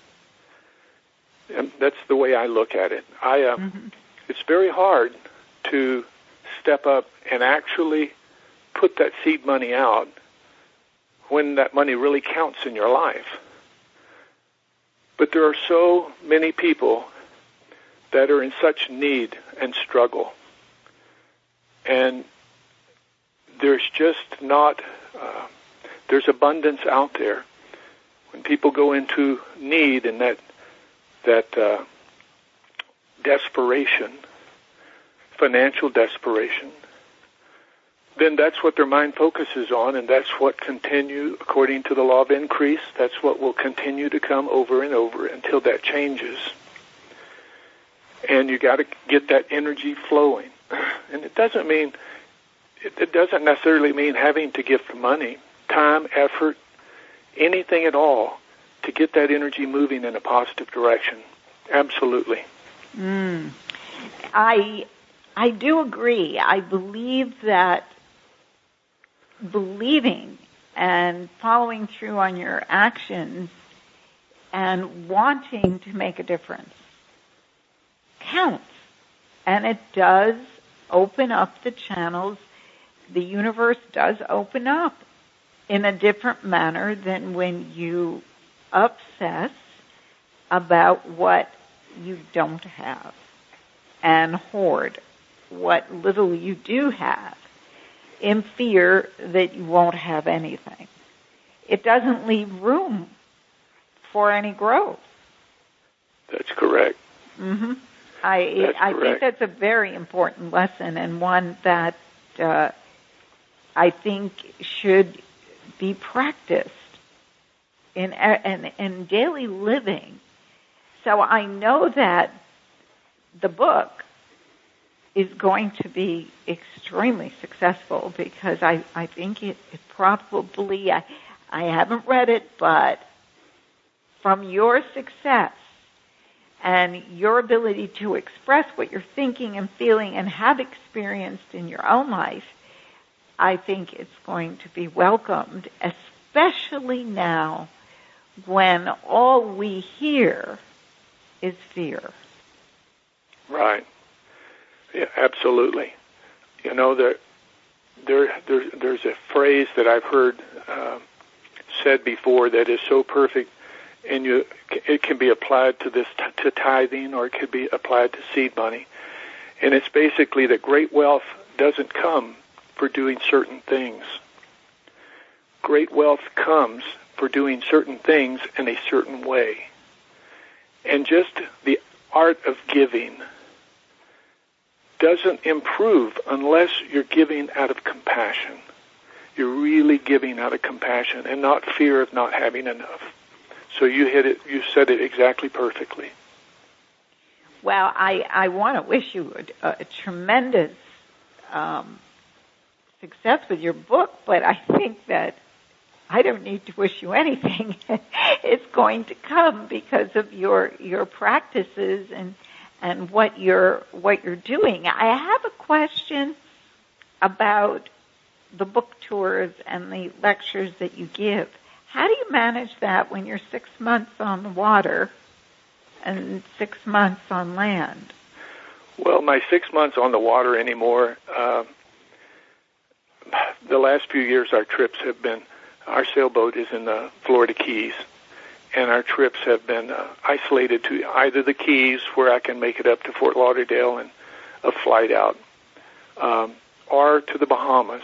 And that's the way I look at it. I, uh, mm-hmm. It's very hard to step up and actually put that seed money out when that money really counts in your life. But there are so many people that are in such need and struggle. And there's just not, uh, there's abundance out there. When people go into need and that that uh, desperation, financial desperation, then that's what their mind focuses on, and that's what continue, according to the law of increase, that's what will continue to come over and over until that changes. And you got to get that energy flowing. And it doesn't mean, it, it doesn't necessarily mean having to give money, time, effort, anything at all to get that energy moving in a positive direction. Absolutely.
Mm. I I do agree. I believe that believing and following through on your actions and wanting to make a difference counts. And it does open up the channels, the universe does open up in a different manner than when you obsess about what you don't have and hoard what little you do have in fear that you won't have anything. It doesn't leave room for any growth.
That's correct.
Mm-hmm. I
that's
I
correct.
think that's a very important lesson, and one that uh, I think should be practiced in, in in daily living. So I know that the book is going to be extremely successful because I, I think it, it probably, I, I haven't read it, but from your success and your ability to express what you're thinking and feeling and have experienced in your own life, I think it's going to be welcomed, especially now when all we hear is fear.
Right. Yeah, absolutely. You know, there, there, there, there's a phrase that I've heard uh, said before that is so perfect, and you, it can be applied to this to tithing, or it could be applied to seed money. And it's basically that great wealth doesn't come for doing certain things. Great wealth comes for doing certain things in a certain way. And just the art of giving doesn't improve unless you're giving out of compassion. You're really giving out of compassion and not fear of not having enough. So you hit it, you said it exactly perfectly.
Well, I, I want to wish you a, a tremendous um, success with your book, but I think that I don't need to wish you anything. It's going to come because of your your practices and and what you're what you're doing. I have a question about the book tours and the lectures that you give. How do you manage that when you're six months on the water and six months on land?
Well, my six months on the water anymore, uh, the last few years our trips have been, our sailboat is in the Florida Keys, and our trips have been uh, isolated to either the Keys, where I can make it up to Fort Lauderdale and a flight out, um, or to the Bahamas.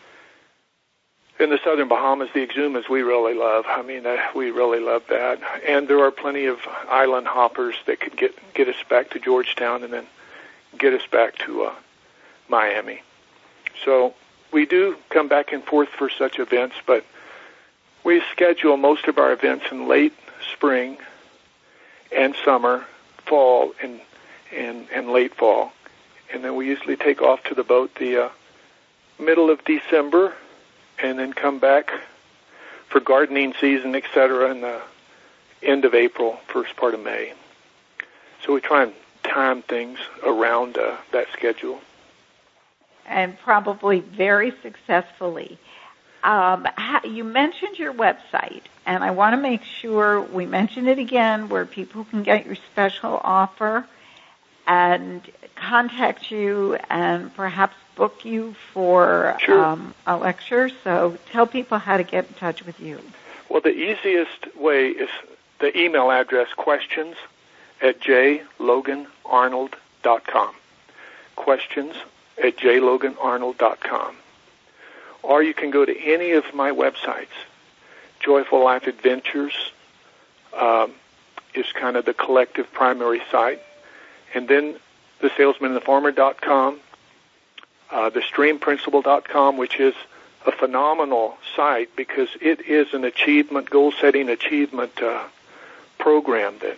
In the southern Bahamas, the Exumas we really love. I mean, uh, we really love that. And there are plenty of island hoppers that could get get us back to Georgetown and then get us back to uh, Miami. So we do come back and forth for such events, but we schedule most of our events in late spring and summer, fall, and and, and late fall. And then we usually take off to the boat the uh, middle of December, and then come back for gardening season, et cetera, in the end of April, first part of May. So we try and time things around uh, that schedule.
And probably very successfully. Um, you mentioned your website, and I want to make sure we mention it again, where people can get your special offer and contact you and perhaps book you for
sure.
um, a lecture. So tell people how to get in touch with you.
Well, the easiest way is the email address, questions at j logan arnold dot com. Questions at j logan arnold dot com. Or you can go to any of my websites. Joyful Life Adventures um, is kind of the collective primary site. And then the salesman and the farmer dot com, uh, the stream principle dot com, which is a phenomenal site because it is an achievement, goal-setting achievement uh, program that,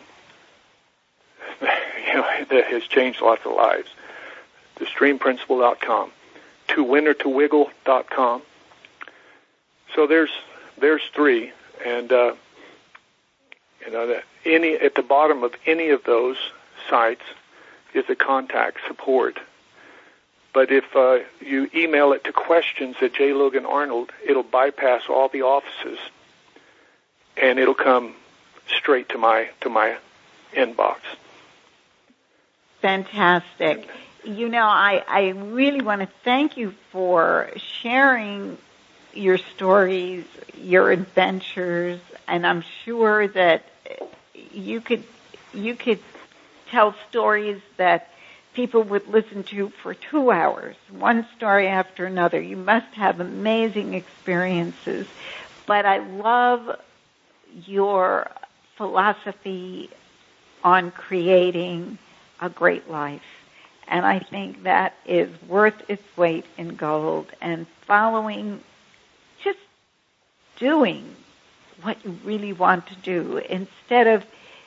you know, that has changed lots of lives. the stream principle dot com, to winner to wiggle dot com. So there's there's three, and uh, you know that any at the bottom of any of those sites is a contact support. But if uh, you email it to questions at J. Logan Arnold, it'll bypass all the offices, and it'll come straight to my to my inbox.
Fantastic. You know, I, I really want to thank you for sharing your stories, your adventures, and I'm sure that you could you could tell stories that people would listen to for two hours, one story after another. You must have amazing experiences. But I love your philosophy on creating a great life. And I think that is worth its weight in gold, and following, just doing what you really want to do instead of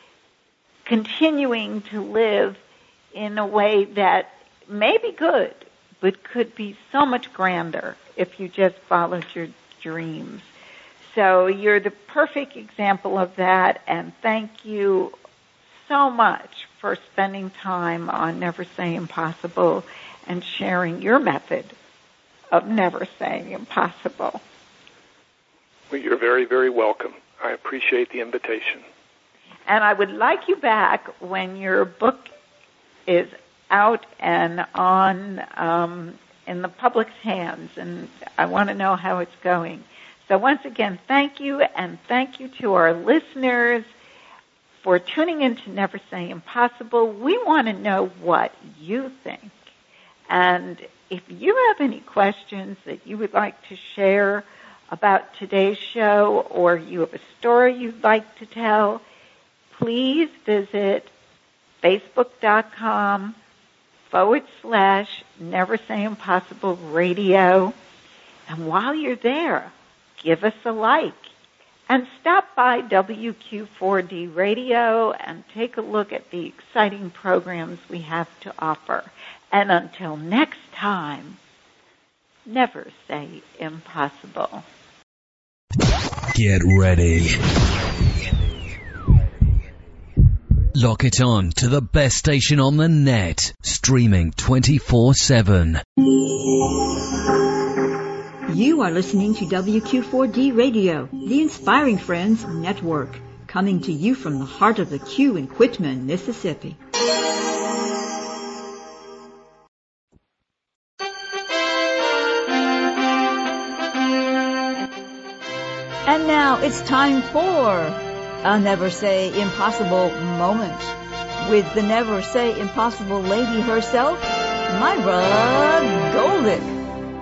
continuing to live in a way that may be good, but could be so much grander if you just followed your dreams. So you're the perfect example of that, and thank you so much for spending time on Never Say Impossible and sharing your method of never saying impossible.
Well, you're very, very welcome. I appreciate the invitation.
And I would like you back when your book is out and on um, in the public's hands, and I want to know how it's going. So once again, thank you, and thank you to our listeners for tuning in to Never Say Impossible. We want to know what you think. And if you have any questions that you would like to share about today's show, or you have a story you'd like to tell, please visit facebook.com forward slash Never Say Impossible Radio. And while you're there, give us a like. And stop by W Q four D Radio and take a look at the exciting programs we have to offer. And until next time, never say impossible.
Get ready. Lock it on to the best station on the net, streaming twenty-four seven.
You are listening to W Q four D Radio, the Inspiring Friends Network, coming to you from the heart of the Q in Quitman, Mississippi. And now it's time for a Never Say Impossible moment with the Never Say Impossible lady herself, Myra Goldick.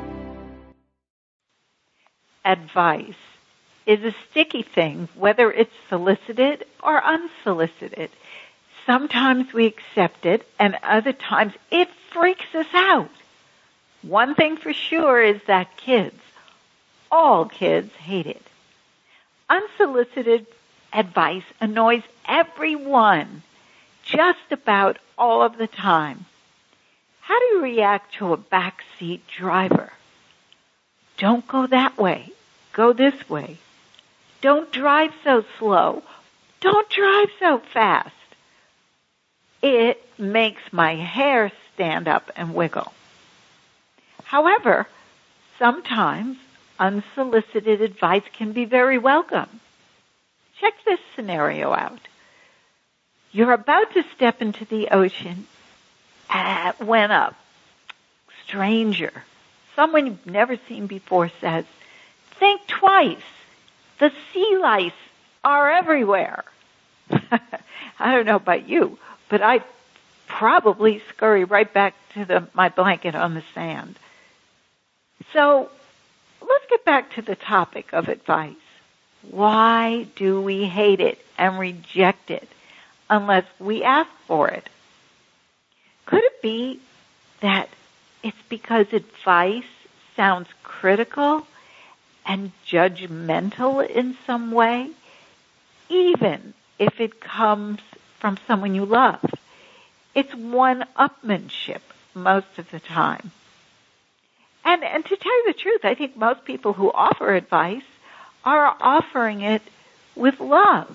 Advice is a sticky thing, whether it's solicited or unsolicited. Sometimes we accept it, and other times it freaks us out. One thing for sure is that kids, all kids, hate it. Unsolicited advice annoys everyone just about all of the time. How do you react to a backseat driver? Don't go that way. Go this way. Don't drive so slow. Don't drive so fast. It makes my hair stand up and wiggle. However, sometimes unsolicited advice can be very welcome. Check this scenario out. You're about to step into the ocean uh, when a stranger, someone you've never seen before, says, "Think twice. The sea lice are everywhere." I don't know about you, but I'd probably scurry right back to the, my blanket on the sand. So let's get back to the topic of advice. Why do we hate it and reject it unless we ask for it? Could it be that it's because advice sounds critical and judgmental in some way, even if it comes from someone you love? It's one-upmanship most of the time. And, and to tell you the truth, I think most people who offer advice are offering it with love.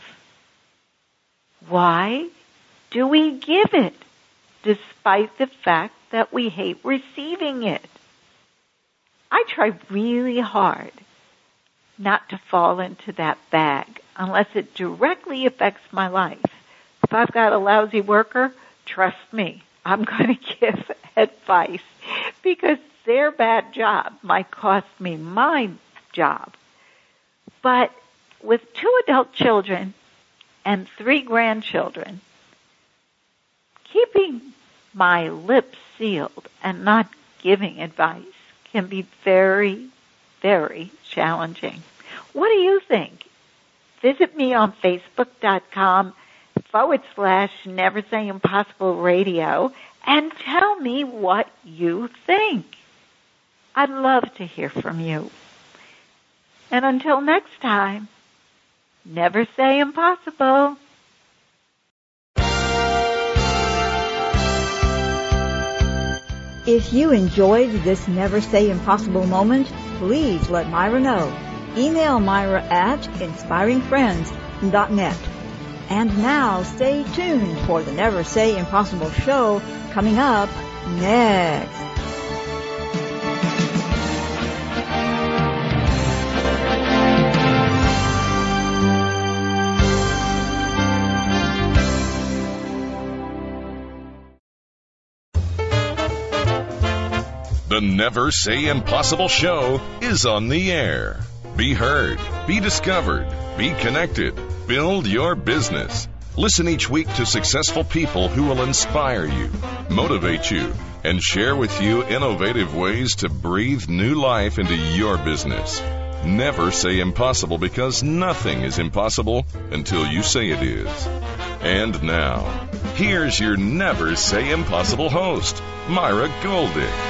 Why do we give it, despite the fact that we hate receiving it? I try really hard not to fall into that bag unless it directly affects my life. If I've got a lousy worker, trust me, I'm going to give advice because their bad job might cost me my job. But with two adult children and three grandchildren, keeping my lips sealed and not giving advice can be very, very challenging. What do you think? Visit me on Facebook.com forward slash Never Say Impossible Radio and tell me what you think. I'd love to hear from you. And until next time, never say impossible.
If you enjoyed this Never Say Impossible moment, please let Myra know. Email Myra at inspiring friends dot net. And now stay tuned for the Never Say Impossible show coming up next.
The Never Say Impossible show is on the air. Be heard, be discovered, be connected, build your business. Listen each week to successful people who will inspire you, motivate you, and share with you innovative ways to breathe new life into your business. Never say impossible, because nothing is impossible until you say it is. And now, here's your Never Say Impossible host, Myra Goldick.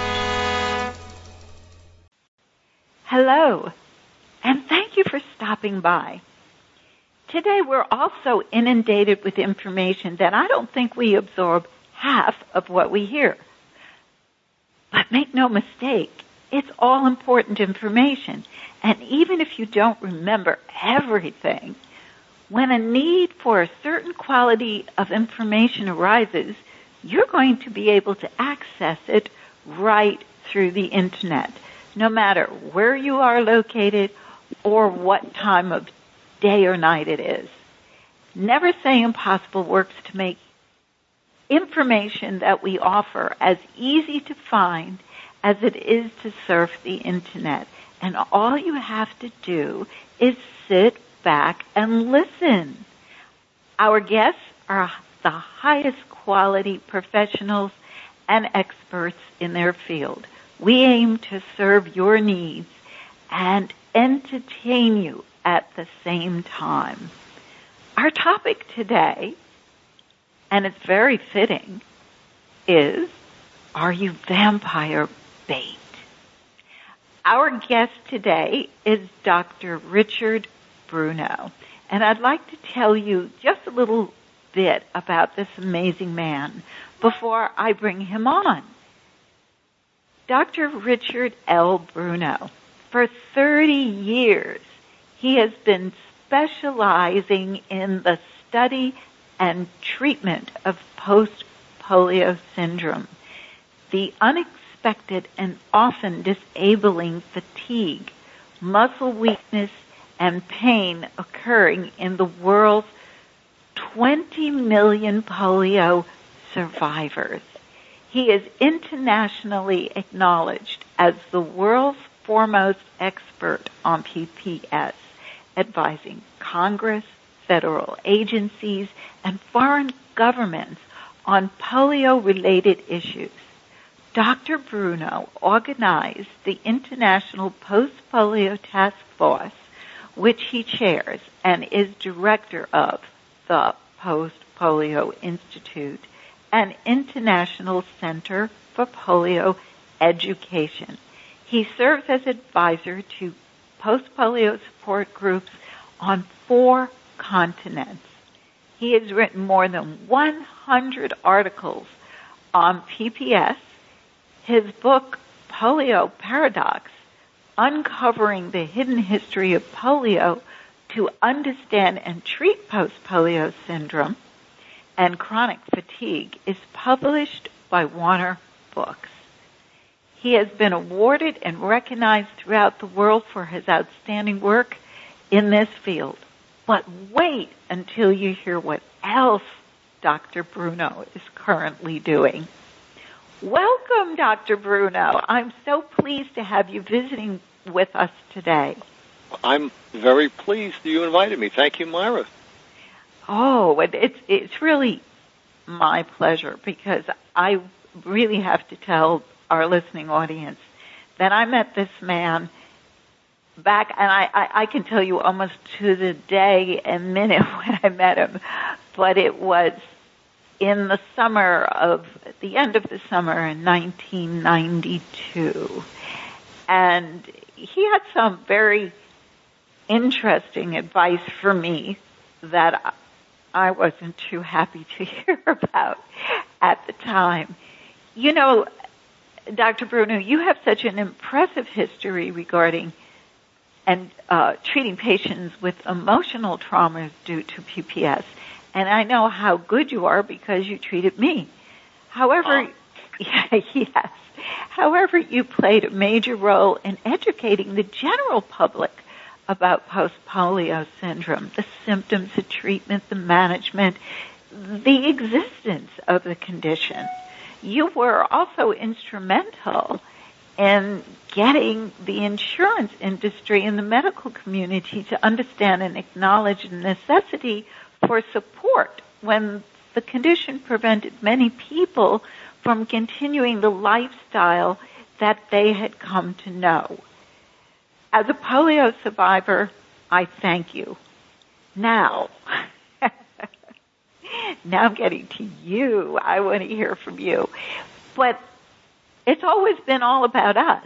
Hello, and thank you for stopping by. Today we're also inundated with information that I don't think we absorb half of what we hear. But make no mistake, it's all important information. And even if you don't remember everything, when a need for a certain quality of information arises, you're going to be able to access it right through the Internet, no matter where you are located or what time of day or night it is. Never Say Impossible works to make information that we offer as easy to find as it is to surf the Internet. And all you have to do is sit back and listen. Our guests are the highest quality professionals and experts in their field. We aim to serve your needs and entertain you at the same time. Our topic today, and it's very fitting, is, are you vampire bait? Our guest today is Doctor Richard Bruno, and I'd like to tell you just a little bit about this amazing man before I bring him on. Doctor Richard L. Bruno, for thirty years, he has been specializing in the study and treatment of post-polio syndrome, the unexpected and often disabling fatigue, muscle weakness, and pain occurring in the world's twenty million polio survivors. He is internationally acknowledged as the world's foremost expert on P P S, advising Congress, federal agencies, and foreign governments on polio-related issues. Doctor Bruno organized the International Post-Polio Task Force, which he chairs, and is director of the Post-Polio Institute, an international center for polio education. He serves as advisor to post-polio support groups on four continents. He has written more than one hundred articles on P P S. His book, Polio Paradox, Uncovering the Hidden History of Polio to Understand and Treat Post-Polio Syndrome and Chronic Fatigue, is published by Warner Books. He has been awarded and recognized throughout the world for his outstanding work in this field. But wait until you hear what else Doctor Bruno is currently doing. Welcome, Doctor Bruno. I'm so pleased to have you visiting with us today.
I'm very pleased that you invited me. Thank you, Myra.
Oh, it's it's really my pleasure, because I really have to tell our listening audience that I met this man back, and I, I, I can tell you almost to the day and minute when I met him, but it was in the summer of, the end of the summer in nineteen ninety-two. And he had some very interesting advice for me that I wasn't too happy to hear about at the time. You know, Doctor Bruno, you have such an impressive history regarding and uh, treating patients with emotional traumas due to P P S. And I know how good you are because you treated me. However, yeah, yes. However, you played a major role in educating the general public about post-polio syndrome, the symptoms, the treatment, the management, the existence of the condition. You were also instrumental in getting the insurance industry and the medical community to understand and acknowledge the necessity for support when the condition prevented many people from continuing the lifestyle that they had come to know. As a polio survivor, I thank you. Now, now I'm getting to you. I want to hear from you. But it's always been all about us.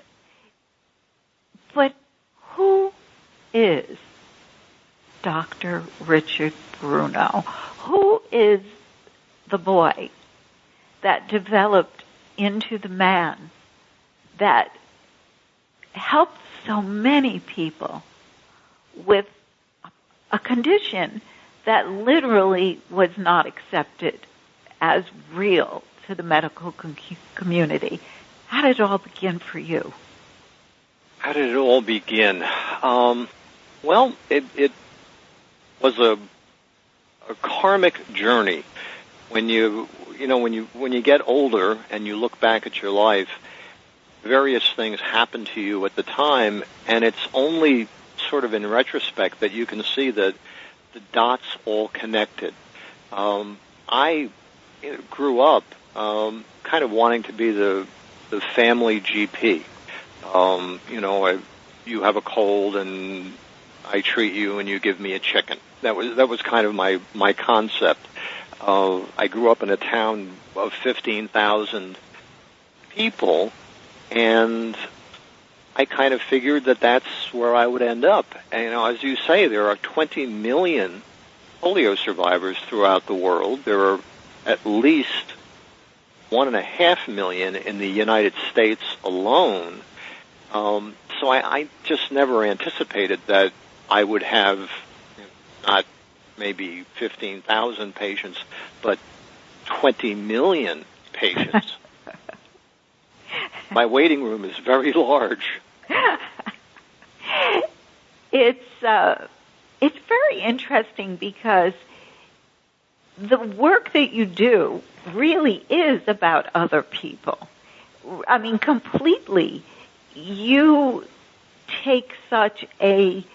But who is Doctor Richard Bruno? Who is the boy that developed into the man that helped so many people with a condition that literally was not accepted as real to the medical com- community? How did it all begin for you?
How did it all begin? Um, well, it, it was a, a karmic journey. When you, you know, when you when you get older and you look back at your life, various things happen to you at the time, and it's only sort of in retrospect that you can see that the dots all connected. Um, I grew up um, kind of wanting to be the the family G P. Um, you know, I, you have a cold and I treat you and you give me a chicken. That was that was kind of my my concept. Uh, I grew up in a town of fifteen thousand people, and I kind of figured that that's where I would end up. And, you know, as you say, there are twenty million polio survivors throughout the world. There are at least one and a half million in the United States alone. Um, so I, I just never anticipated that I would have, you know, not maybe fifteen thousand patients, but twenty million patients. My waiting room is very large.
It's uh, it's very interesting because the work that you do really is about other people. I mean, completely. You take such a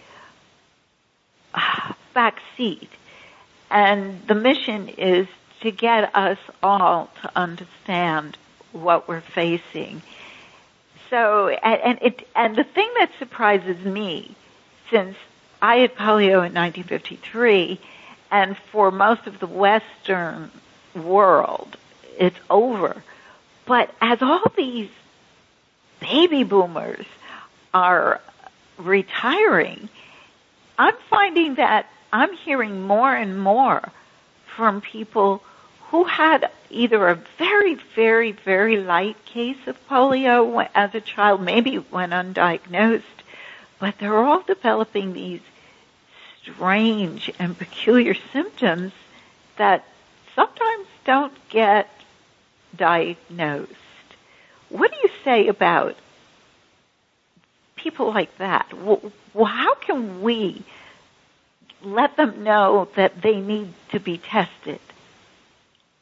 back seat, and the mission is to get us all to understand what we're facing. So, and, and it, and the thing that surprises me, since I had polio in nineteen fifty-three, and for most of the Western world, it's over. But as all these baby boomers are retiring, I'm finding that I'm hearing more and more from people who had either a very, very, very light case of polio as a child, maybe when undiagnosed, but they're all developing these strange and peculiar symptoms that sometimes don't get diagnosed. What do you say about people like that? Well, how can we let them know that they need to be tested?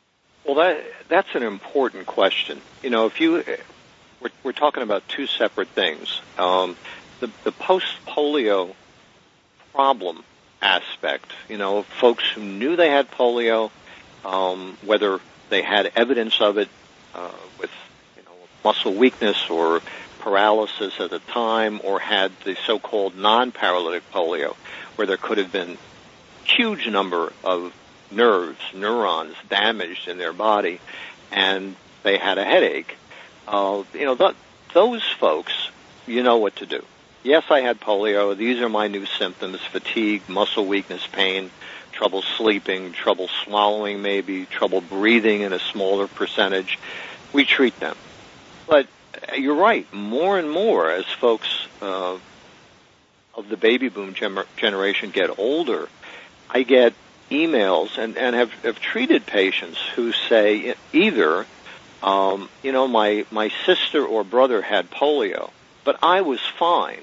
Well, that that's an important question. You know, if you we're, we're talking about two separate things. Um, the the post-polio problem aspect. You know, folks who knew they had polio, um, whether they had evidence of it uh, with you know muscle weakness or paralysis at the time, or had the so-called non-paralytic polio, where there could have been huge number of nerves, neurons damaged in their body, and they had a headache. Uh, you know, th- those folks, you know what to do. Yes, I had polio. These are my new symptoms: fatigue, muscle weakness, pain, trouble sleeping, trouble swallowing maybe, trouble breathing in a smaller percentage. We treat them. But you're right, more and more as folks uh, of the baby boom gener- generation get older, I get emails and, and have, have treated patients who say either, um, you know, my, my sister or brother had polio, but I was fine,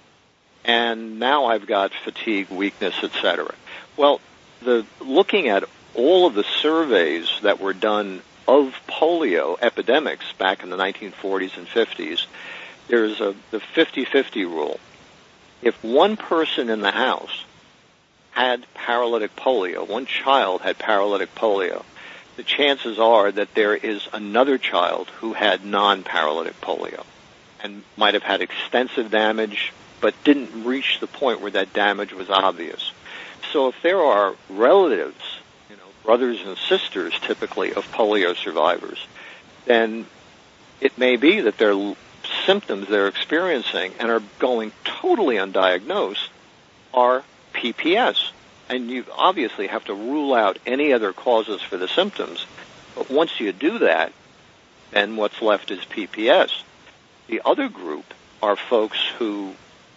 and now I've got fatigue, weakness, et cetera. Well, the looking at all of the surveys that were done of polio epidemics back in the nineteen forties and fifties, there's a, the fifty-fifty rule. If one person in the house had paralytic polio, one child had paralytic polio, the chances are that there is another child who had non-paralytic polio and might have had extensive damage but didn't reach the point where that damage was obvious. So if there are relatives, you know, brothers and sisters typically of polio survivors, then it may be that their symptoms they're experiencing and are going totally undiagnosed are P P S. And you obviously have to rule out any other causes for the symptoms. But once you do that, then what's left is P P S. The other group are folks who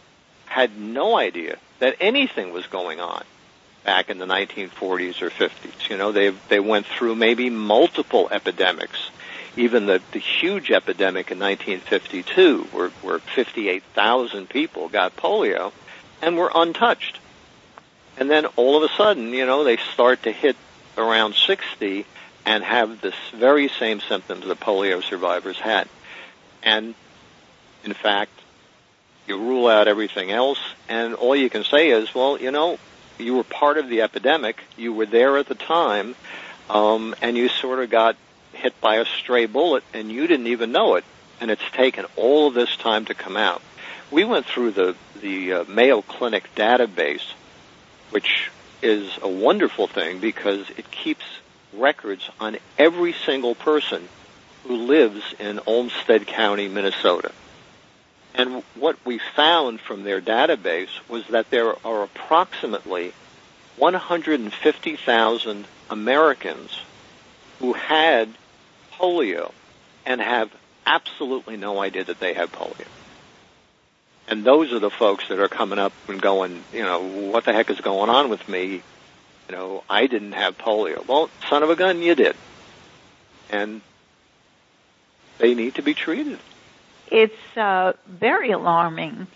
had no idea that anything was going on back in the nineteen forties or fifties. You know, they they went through maybe multiple epidemics. Even the, the huge epidemic in nineteen fifty-two, where, where fifty-eight thousand people got polio and were untouched. And then all of a sudden, you know, they start to hit around sixty and have this very same symptoms that polio survivors had. And, in fact, you rule out everything else, and all you can say is, well, you know, you were part of the epidemic, you were there at the time, um, and you sort of got hit by a stray bullet, and you didn't even know it, and it's taken all of this time to come out. We went through the, the uh, Mayo Clinic database, which is a wonderful thing because it keeps records on every single person who lives in Olmsted County, Minnesota. And what we found from their database was that there are approximately one hundred fifty thousand Americans who had polio and have absolutely no idea that they have polio. And those are the folks that are coming up and going, you know, what the heck is going on with me? You know, I didn't have polio. Well, son of a gun, you did. And they need to be treated.
It's uh, very alarming.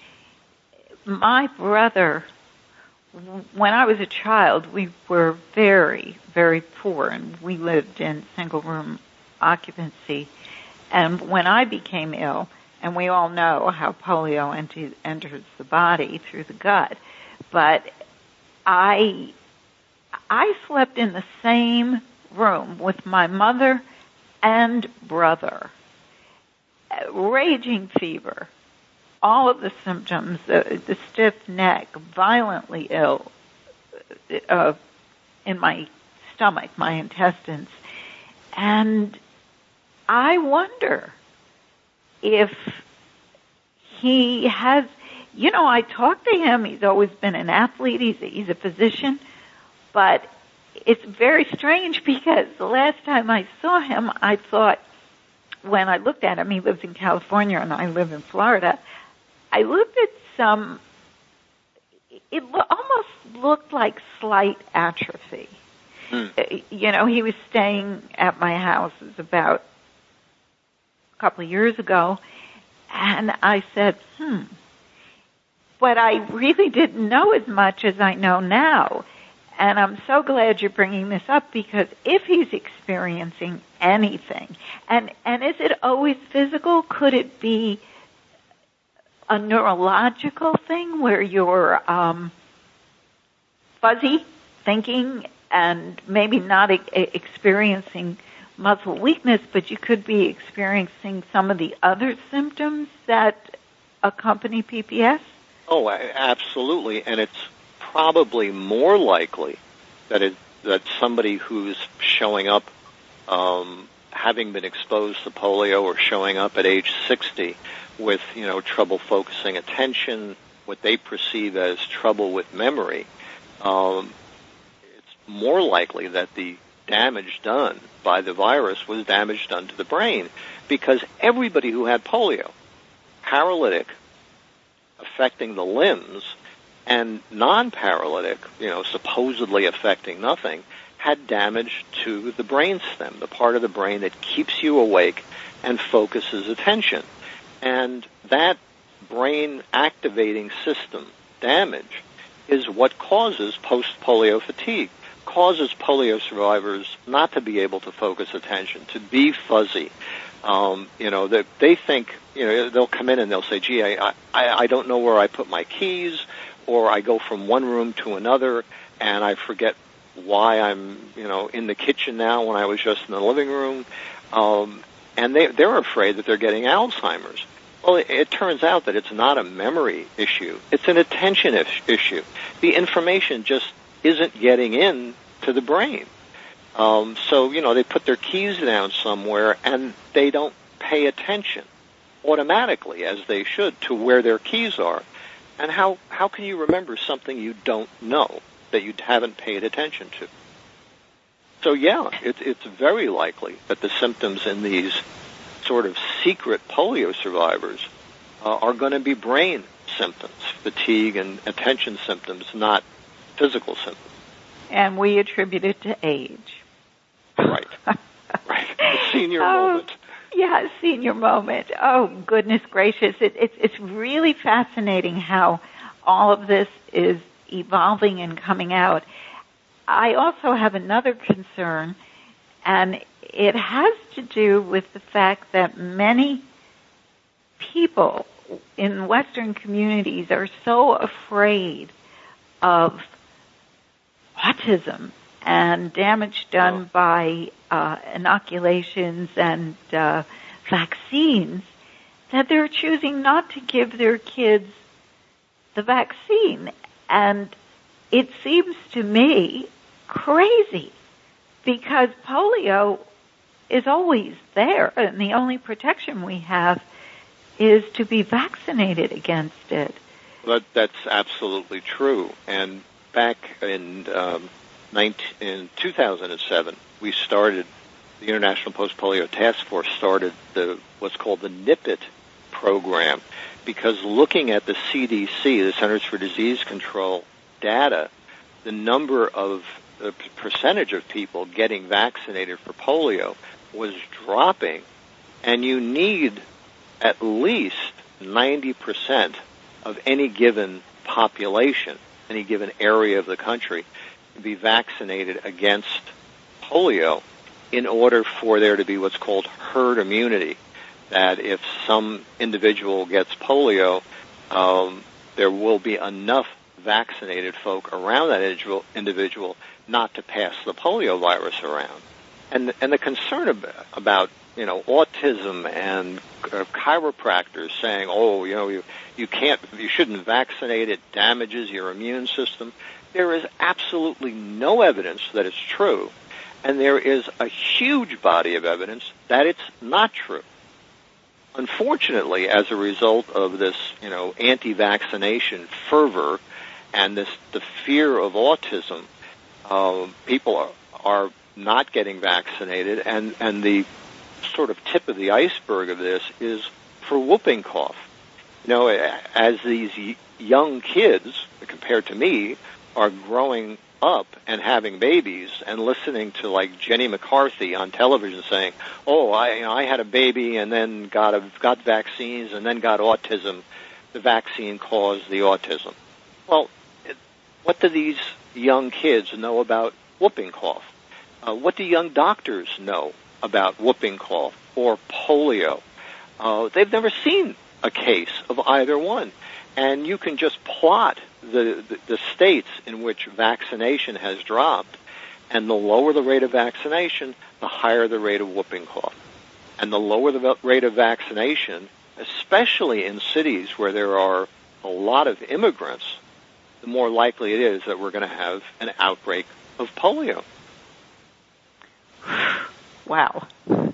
My brother, when I was a child, we were very, very poor, and we lived in single-room occupancy. And when I became ill, and we all know how polio ent- enters the body through the gut, but I I slept in the same room with my mother and brother. Raging fever, all of the symptoms, the, the stiff neck, violently ill uh, in my stomach, my intestines. And I wonder if he has, you know, I talked to him. He's always been an athlete. He's a, he's a physician. But it's very strange because the last time I saw him, I thought, when I looked at him, he lives in California and I live in Florida, I looked at some, it lo- almost looked like slight atrophy. Mm. You know, he was staying at my house, it was about a couple of years ago, and I said, hmm. But I really didn't know as much as I know now. And I'm so glad you're bringing this up, because if he's experiencing anything, and, and is it always physical? Could it be a neurological thing where you're um, fuzzy thinking and maybe not e- experiencing muscle weakness, but you could be experiencing some of the other symptoms that accompany P P S?
Oh, absolutely. And it's probably more likely that it, that somebody who's showing up um, having been exposed to polio or showing up at age sixty with, you know, trouble focusing attention, what they perceive as trouble with memory, um, it's more likely that the damage done by the virus was damage done to the brain, because everybody who had polio, paralytic, affecting the limbs, and non-paralytic, you know, supposedly affecting nothing, had damage to the brain stem, the part of the brain that keeps you awake and focuses attention. And that brain activating system damage is what causes post-polio fatigue, causes polio survivors not to be able to focus attention, to be fuzzy. Um, you know, they, they think, you know, they'll come in and they'll say, gee, I, I, I don't know where I put my keys, or I go from one room to another and I forget why I'm, you know, in the kitchen now when I was just in the living room. Um, and they, they're afraid that they're getting Alzheimer's. Well, it, it turns out that it's not a memory issue. It's an attention ish, issue. The information just isn't getting in to the brain. Um, so, you know, they put their keys down somewhere and they don't pay attention automatically, as they should, to where their keys are. And how, how can you remember something you don't know, that you haven't paid attention to? So, yeah, it's, it's very likely that the symptoms in these sort of secret polio survivors uh, are going to be brain symptoms, fatigue and attention symptoms, not physical symptoms.
And we attribute it to age.
Right. Right. The senior
oh,
moment.
Yeah, senior moment. Oh, goodness gracious. It, it, it's really fascinating how all of this is evolving and coming out. I also have another concern, and it has to do with the fact that many people in Western communities are so afraid of autism and damage done by uh, inoculations and uh, vaccines that they're choosing not to give their kids the vaccine. And it seems to me crazy, because polio is always there, and the only protection we have is to be vaccinated against it.
That, that's absolutely true. And back in, um, nineteen, in two thousand seven, we started, the International Post-Polio Task Force started the what's called the NIPIT program, because looking at the C D C, the Centers for Disease Control data, the number of, the percentage of people getting vaccinated for polio was dropping, and you need at least ninety percent of any given population, any given area of the country, to be vaccinated against polio in order for there to be what's called herd immunity, that if some individual gets polio, um, there will be enough vaccinated folk around that individual, individual not to pass the polio virus around. And, and the concern about, about, you know, autism and uh, chiropractors saying, oh, you know, you, you can't, you shouldn't vaccinate, it damages your immune system. There is absolutely no evidence that it's true, and there is a huge body of evidence that it's not true. Unfortunately, as a result of this, you know, anti-vaccination fervor and this, the fear of autism, uh, people are, are not getting vaccinated, and, and the sort of tip of the iceberg of this is for whooping cough. You know, as these young kids, compared to me, are growing up and having babies and listening to, like, Jenny McCarthy on television saying, oh, I, you know, I had a baby and then got a, got vaccines and then got autism. The vaccine caused the autism. Well, it, what do these young kids know about whooping cough? Uh, what do young doctors know about whooping cough or polio? Uh, they've never seen a case of either one. And you can just plot the, the, the states in which vaccination has dropped. And the lower the rate of vaccination, the higher the rate of whooping cough. And the lower the rate of vaccination, especially in cities where there are a lot of immigrants, the more likely it is that we're going to have an outbreak of polio.
Wow.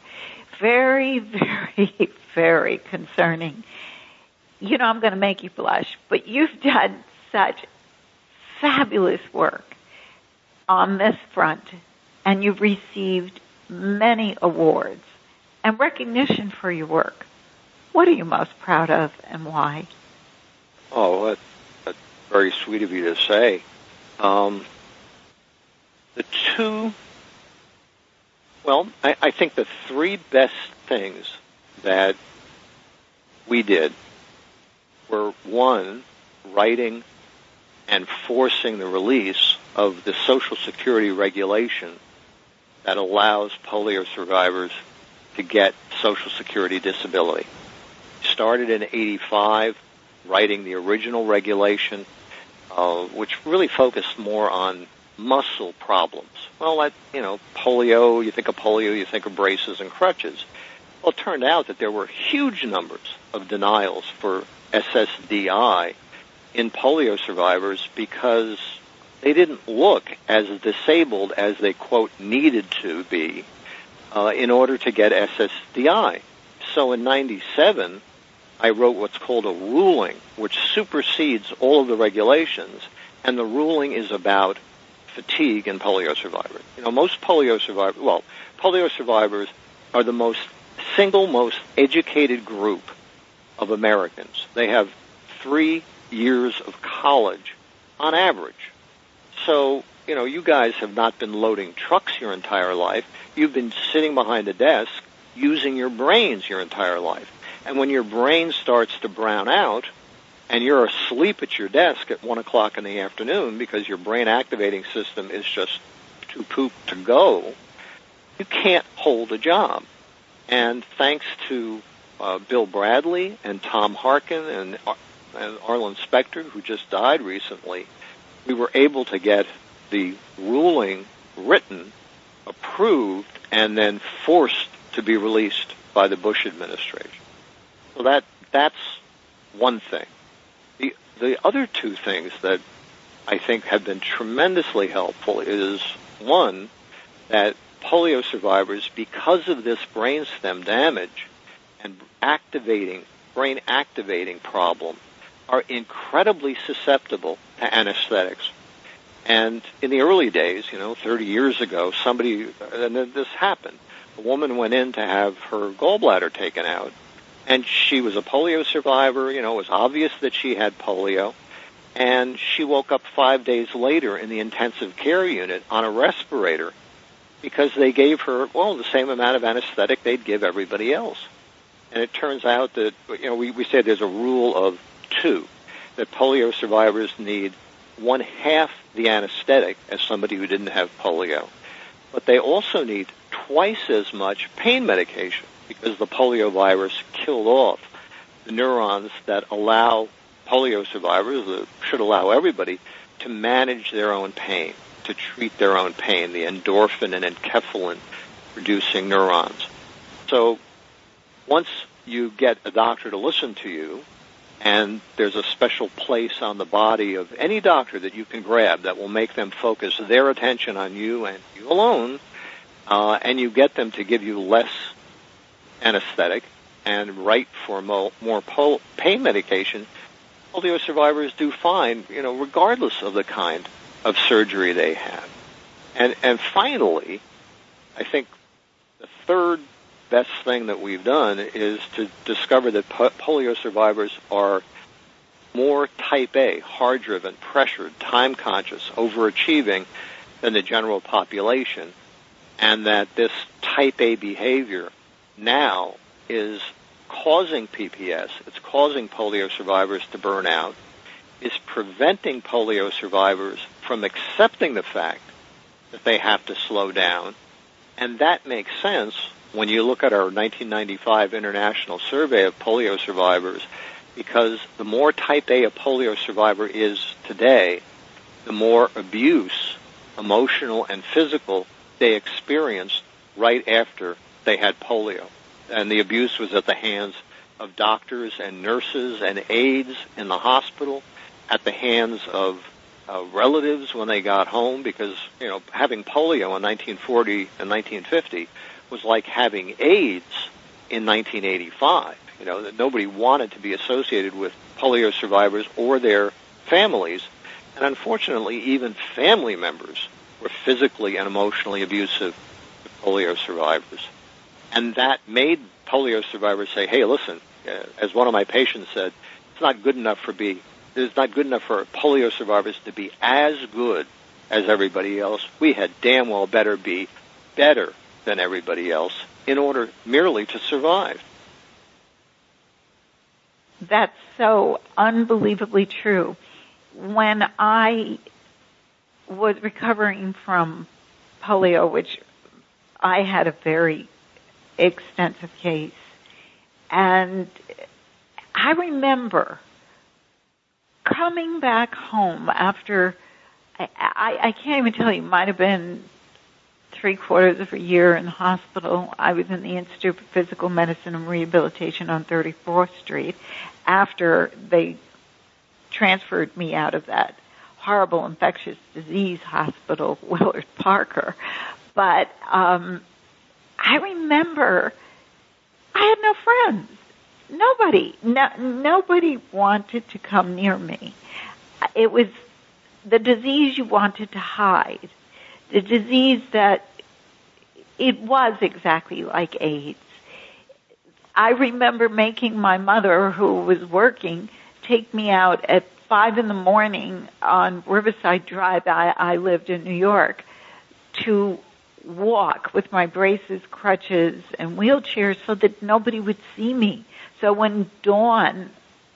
Very, very, very concerning. You know, I'm going to make you blush, but you've done such fabulous work on this front, and you've received many awards and recognition for your work. What are you most proud of, and why?
Oh, that, that's very sweet of you to say. Um, the two, well, I, I think the three best things that we did were, one, writing and forcing the release of the Social Security regulation that allows polio survivors to get Social Security disability. Started in eighty-five, writing the original regulation, uh, which really focused more on muscle problems. Well, that, you know, polio, you think of polio, you think of braces and crutches. Well, it turned out that there were huge numbers of denials for S S D I in polio survivors because they didn't look as disabled as they, quote, needed to be uh, in order to get S S D I. So in ninety-seven, I wrote what's called a ruling, which supersedes all of the regulations, and the ruling is about fatigue in polio survivors. You know, most polio survivors, well, polio survivors are the most single most educated group of Americans. They have three years of college on average. So, you know, you guys have not been loading trucks your entire life. You've been sitting behind a desk using your brains your entire life. And when your brain starts to brown out and you're asleep at your desk at one o'clock in the afternoon because your brain activating system is just too poop to go, you can't hold a job. And thanks to uh, Bill Bradley and Tom Harkin and, Ar- and Arlen Specter, who just died recently, we were able to get the ruling written, approved, and then forced to be released by the Bush administration. So that that's one thing. The the other two things that I think have been tremendously helpful is, one, that polio survivors, because of this brainstem damage and activating brain activating problem, are incredibly susceptible to anesthetics. And in the early days, you know, thirty years ago, somebody, and this happened, a woman went in to have her gallbladder taken out, and she was a polio survivor. You know, it was obvious that she had polio, and she woke up five days later in the intensive care unit on a respirator because they gave her, well, the same amount of anesthetic they'd give everybody else. And it turns out that, you know, we, we said there's a rule of two, that polio survivors need one half the anesthetic as somebody who didn't have polio. But they also need twice as much pain medication because the polio virus killed off the neurons that allow polio survivors, that should allow everybody, to manage their own pain, to treat their own pain, the endorphin and enkephalin producing neurons. So once you get a doctor to listen to you, and there's a special place on the body of any doctor that you can grab that will make them focus their attention on you and you alone, uh, and you get them to give you less anesthetic and write for mo- more po- pain medication, polio survivors do fine, you know, regardless of the kind of surgery they have. And and finally, I think the third best thing that we've done is to discover that po- polio survivors are more type A, hard-driven, pressured, time-conscious, overachieving than the general population, and that this type A behavior now is causing P P S, it's causing polio survivors to burn out, is preventing polio survivors from accepting the fact that they have to slow down. And that makes sense when you look at our nineteen ninety-five International Survey of Polio Survivors, because the more type A a polio survivor is today, the more abuse, emotional and physical, they experienced right after they had polio. And the abuse was at the hands of doctors and nurses and aides in the hospital, at the hands of uh, relatives when they got home, because, you know, having polio in nineteen forty and nineteen fifty was like having AIDS in nineteen eighty-five. You know, that nobody wanted to be associated with polio survivors or their families. And unfortunately, even family members were physically and emotionally abusive to polio survivors. And that made polio survivors say, hey, listen, uh, as one of my patients said, it's not good enough for be, it's not good enough for polio survivors to be as good as everybody else. We had damn well better be better than everybody else in order merely to survive.
That's so unbelievably true. When I was recovering from polio, which I had a very extensive case, and I remember coming back home after, I, I, I can't even tell you, it might have been three quarters of a year in the hospital. I was in the Institute for Physical Medicine and Rehabilitation on thirty-fourth Street after they transferred me out of that horrible infectious disease hospital, Willard Parker. But um, I remember I had no friends. Nobody. No, nobody wanted to come near me. It was the disease you wanted to hide. The disease that it was exactly like AIDS. I remember making my mother, who was working, take me out at five in the morning on Riverside Drive. I, I lived in New York, to walk with my braces, crutches, and wheelchairs so that nobody would see me. So when dawn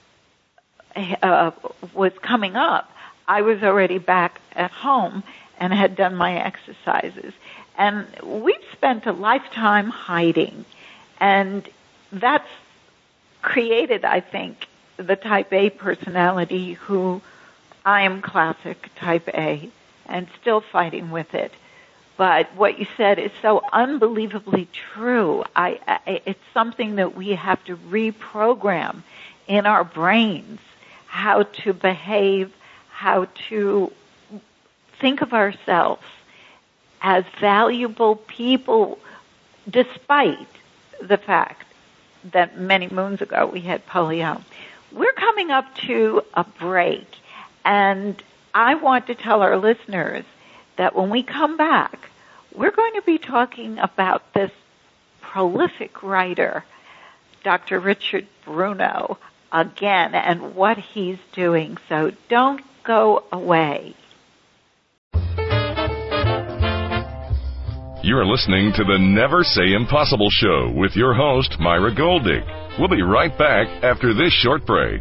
uh, was coming up, I was already back at home and had done my exercises. And we've spent a lifetime hiding, and that's created, I think, the type A personality who I am classic type A and still fighting with it. But what you said is so unbelievably true. I, I, it's something that we have to reprogram in our brains, how to behave, how to think of ourselves as valuable people, despite the fact that many moons ago we had polio. We're coming up to a break, and I want to tell our listeners that when we come back, we're going to be talking about this prolific writer, Doctor Richard Bruno, again, and what he's doing. So don't go away.
You're listening to the Never Say Impossible Show with your host, Myra Goldick. We'll be right back after this short break.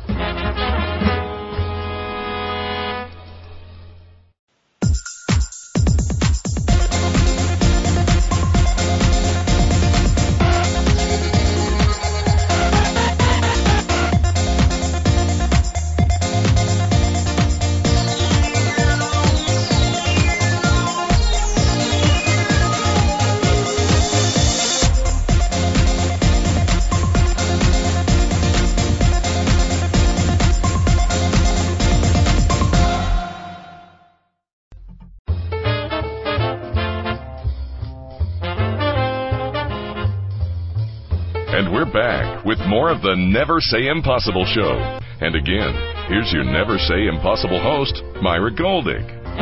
And we're back with more of the Never Say Impossible Show. And again, here's your Never Say Impossible host, Myra Goldick.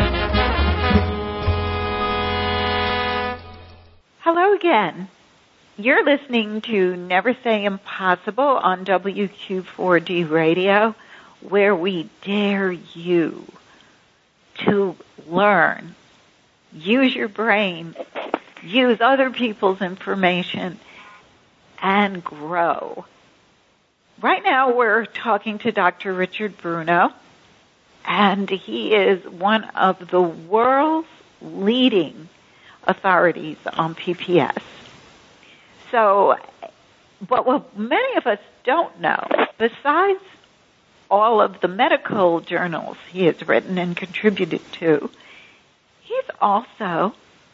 Hello again. You're listening to Never Say Impossible on W Q four D Radio, where we dare you to learn, use your brain, use other people's information, and grow. Right now we're talking to Doctor Richard Bruno, and he is one of the world's leading authorities on P P S. So, but what many of us don't know, besides all of the medical journals he has written and contributed to, he's also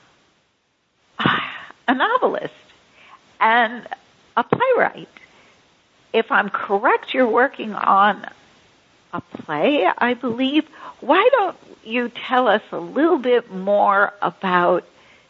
a novelist and a playwright. If I'm correct, you're working on a play, I believe. Why don't you tell us a little bit more about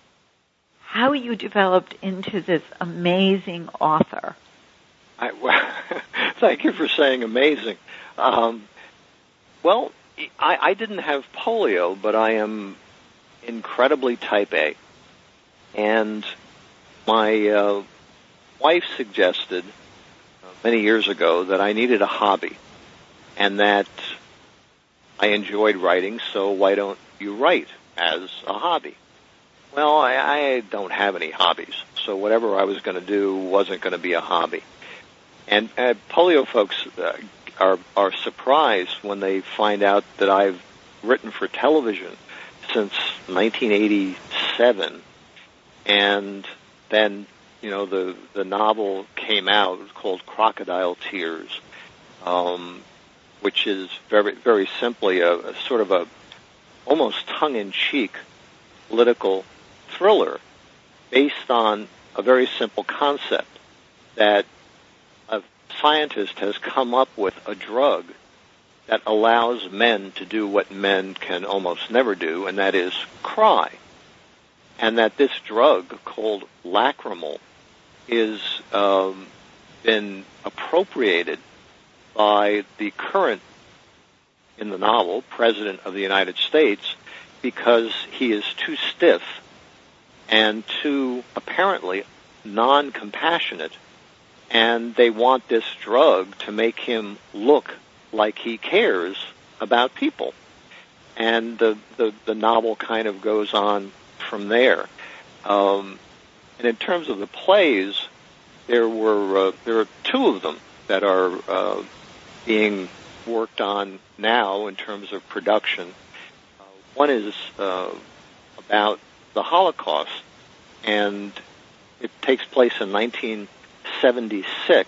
how you developed into this amazing author?
I, well, thank you for saying amazing. Um, well, I, I didn't have polio, but I am incredibly type A. And my uh, wife suggested uh, many years ago that I needed a hobby and that I enjoyed writing, so why don't you write as a hobby? Well, I, I don't have any hobbies, so whatever I was going to do wasn't going to be a hobby. And uh, polio folks uh, are, are surprised when they find out that I've written for television since nineteen eighty-seven. And then, you know, the, the novel came out called Crocodile Tears, um, which is very, very simply a, a sort of a almost tongue-in-cheek political thriller based on a very simple concept that a scientist has come up with a drug that allows men to do what men can almost never do, and that is cry. And that this drug called Lacrimal is um, been appropriated by the current, in the novel, President of the United States because he is too stiff and too apparently non-compassionate, and they want this drug to make him look like he cares about people. And the, the, the novel kind of goes on from there. Um, and in terms of the plays, there were uh, there are two of them that are uh, being worked on now in terms of production. Uh, one is uh, about the Holocaust, and it takes place in nineteen seventy-six,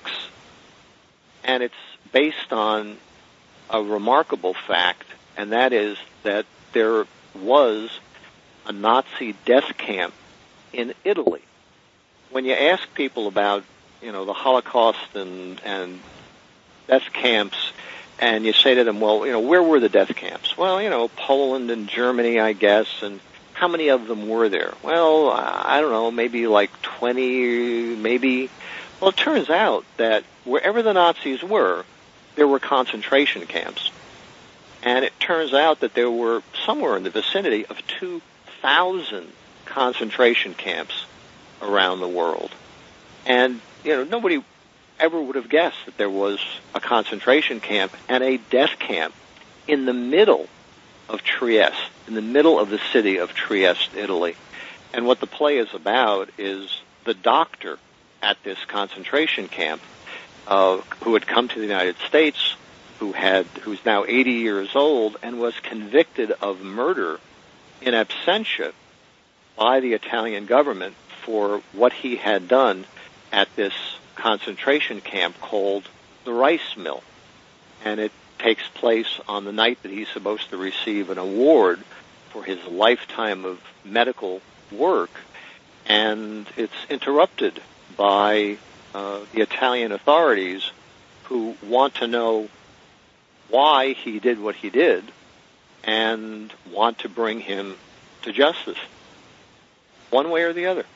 and it's based on a remarkable fact, and that is that there was a Nazi death camp in Italy. When you ask people about, you know, the Holocaust and, and death camps, and you say to them, well, you know, where were the death camps? Well, you know, Poland and Germany, I guess, and how many of them were there? Well, I don't know, maybe like twenty, maybe. Well, it turns out that wherever the Nazis were, there were concentration camps. And it turns out that there were somewhere in the vicinity of two thousand concentration camps around the world. And, you know, nobody ever would have guessed that there was a concentration camp and a death camp in the middle of Trieste, in the middle of the city of Trieste, Italy. And what the play is about is the doctor at this concentration camp uh, who had come to the United States, who had who's now eighty years old and was convicted of murder in absentia by the Italian government for what he had done at this concentration camp called the Rice Mill. And it takes place on the night that he's supposed to receive an award for his lifetime of medical work, and it's interrupted by uh, the Italian authorities who want to know why he did what he did and want to bring him to justice, one way or the other.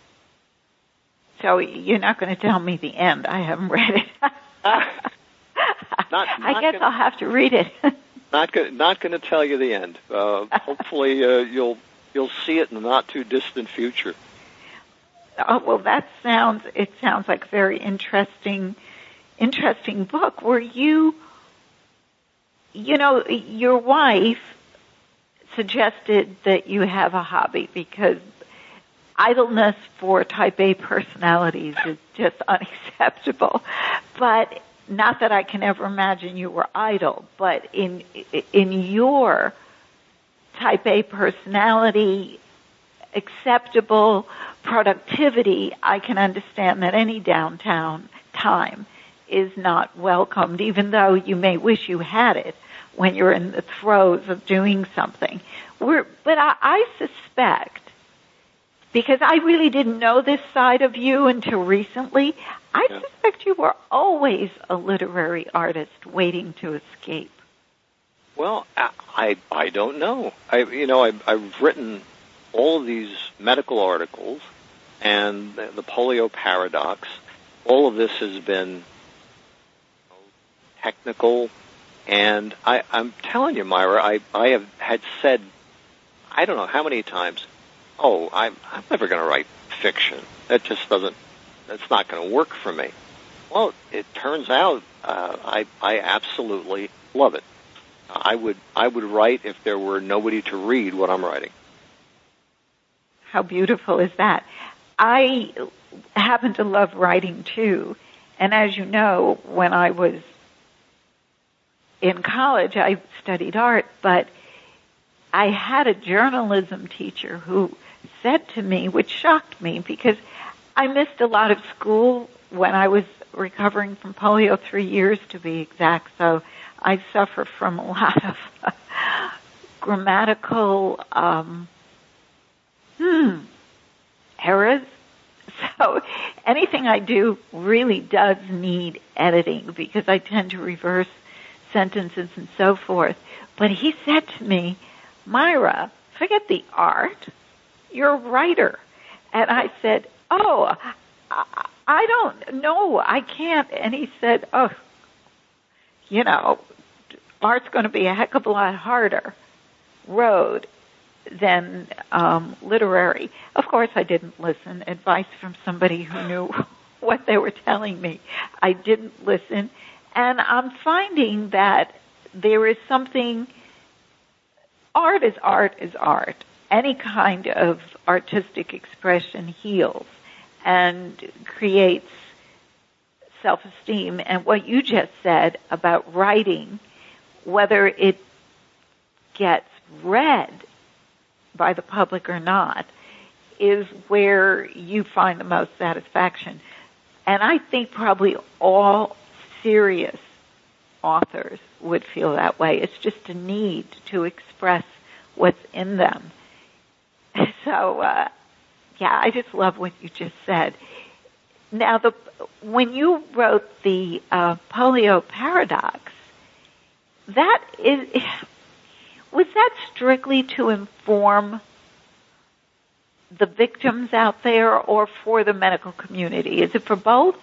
So you're not going to tell me the end. I haven't read it.
not, not
I guess
gonna,
I'll have to read it.
not go, not going to tell you the end. Uh, hopefully, uh, you'll you'll see it in the not too distant future.
Oh, well, that sounds it sounds like a very interesting interesting book. Were you, you know, your wife suggested that you have a hobby because idleness for type A personalities is just unacceptable. But not that I can ever imagine you were idle, but in in your type A personality, acceptable productivity, I can understand that any downtown time is not welcomed, even though you may wish you had it when you're in the throes of doing something. We're, but I, I suspect, because I really didn't know this side of you until recently, I yeah. suspect you were always a literary artist waiting to escape.
Well, I I don't know. I you know I, I've written all of these medical articles and the, the polio paradox. All of this has been technical, and I, I'm telling you, Myra, I I have had said I don't know how many times, oh, I'm I'm never going to write fiction. That just doesn't. That's not going to work for me. Well, it turns out uh, I I absolutely love it. I would I would write if there were nobody to read what I'm writing.
How beautiful is that? I happen to love writing too, and as you know, when I was in college, I studied art, but I had a journalism teacher who said to me, which shocked me because I missed a lot of school when I was recovering from polio, three years to be exact, so I suffer from a lot of uh, grammatical um, hmm, errors. So anything I do really does need editing because I tend to reverse sentences and so forth. But he said to me, Myra, forget the art. You're a writer. And I said, oh, I, I don't know. I can't. And he said, oh, you know, art's going to be a heck of a lot harder road than um, literary. Of course, I didn't listen. Advice from somebody who knew what they were telling me. I didn't listen. And I'm finding that there is something, art is art is art. Any kind of artistic expression heals and creates self-esteem. And what you just said about writing, whether it gets read by the public or not, is where you find the most satisfaction. And I think probably all serious authors would feel that way. It's just a need to express what's in them. So, uh, yeah, I just love what you just said. Now, the when you wrote the uh, polio paradox, that is, was that strictly to inform the victims out there or for the medical community? Is it for both?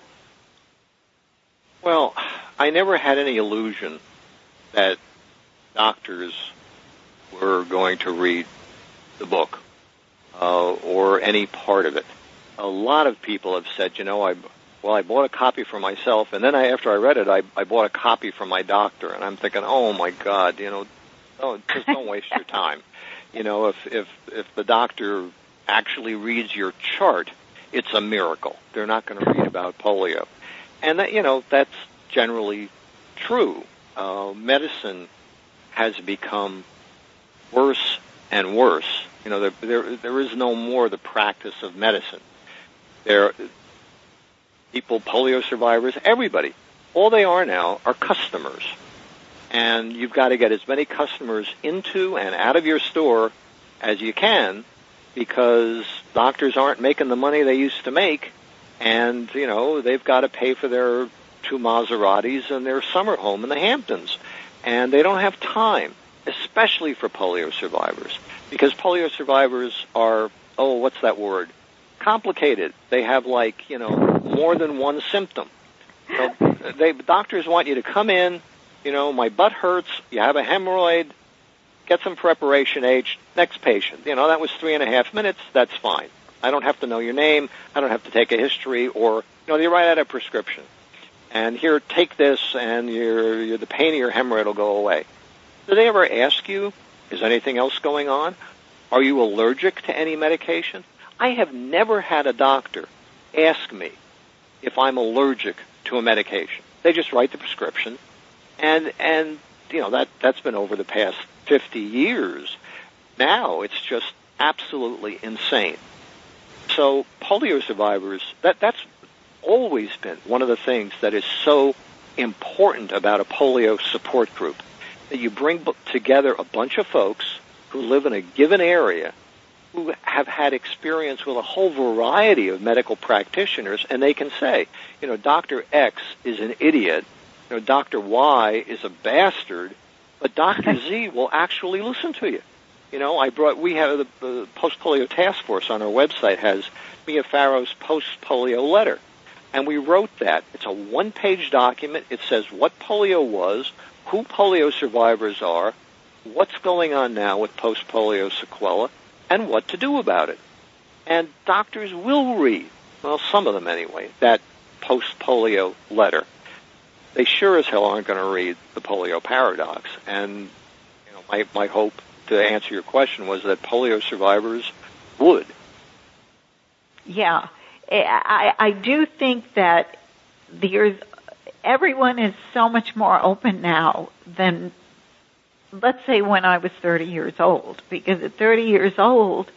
Well, I never had any illusion that doctors were going to read the book uh, or any part of it. A lot of people have said, you know, I well, I bought a copy for myself, and then I, after I read it, I, I bought a copy for my doctor, and I'm thinking, oh my God, you know, don't, just don't waste your time. You know, if if if the doctor actually reads your chart, it's a miracle. They're not going to read about polio. And that, you know, that's generally true. Uh, medicine has become worse and worse. You know, there, there there is no more the practice of medicine. There, people, polio survivors, everybody, all they are now are customers. And you've got to get as many customers into and out of your store as you can, because doctors aren't making the money they used to make. And, you know, they've got to pay for their two Maseratis and their summer home in the Hamptons. And they don't have time, especially for polio survivors, because polio survivors are, oh, what's that word? Complicated. They have, like, you know, more than one symptom. So they, doctors want you to come in, you know, my butt hurts, you have a hemorrhoid, get some preparation H, next patient. You know, that was three and a half minutes, that's fine. I don't have to know your name. I don't have to take a history, or, you know, they write out a prescription. And here, take this, and your, your, the pain of your hemorrhoid will go away. Do they ever ask you, is anything else going on? Are you allergic to any medication? I have never had a doctor ask me if I'm allergic to a medication. They just write the prescription, and and you know that that's been over the past fifty years. Now it's just absolutely insane. So polio survivors, that that's always been one of the things that is so important about a polio support group, that you bring together a bunch of folks who live in a given area who have had experience with a whole variety of medical practitioners, and they can say, you know, Doctor X is an idiot, you know, Doctor Y is a bastard, but Doctor Z will actually listen to you. You know, I brought, we have the, the Post-Polio Task Force on our website has Mia Farrow's post-polio letter. And we wrote that. It's a one-page document. It says what polio was, who polio survivors are, what's going on now with post-polio sequela, and what to do about it. And doctors will read, well, some of them anyway, that post-polio letter. They sure as hell aren't going to read the polio paradox. And you know, my, my hope to answer your question was that polio survivors would.
Yeah. I, I do think that there's, everyone is so much more open now than, let's say, when I was thirty years old. Because at thirty years old,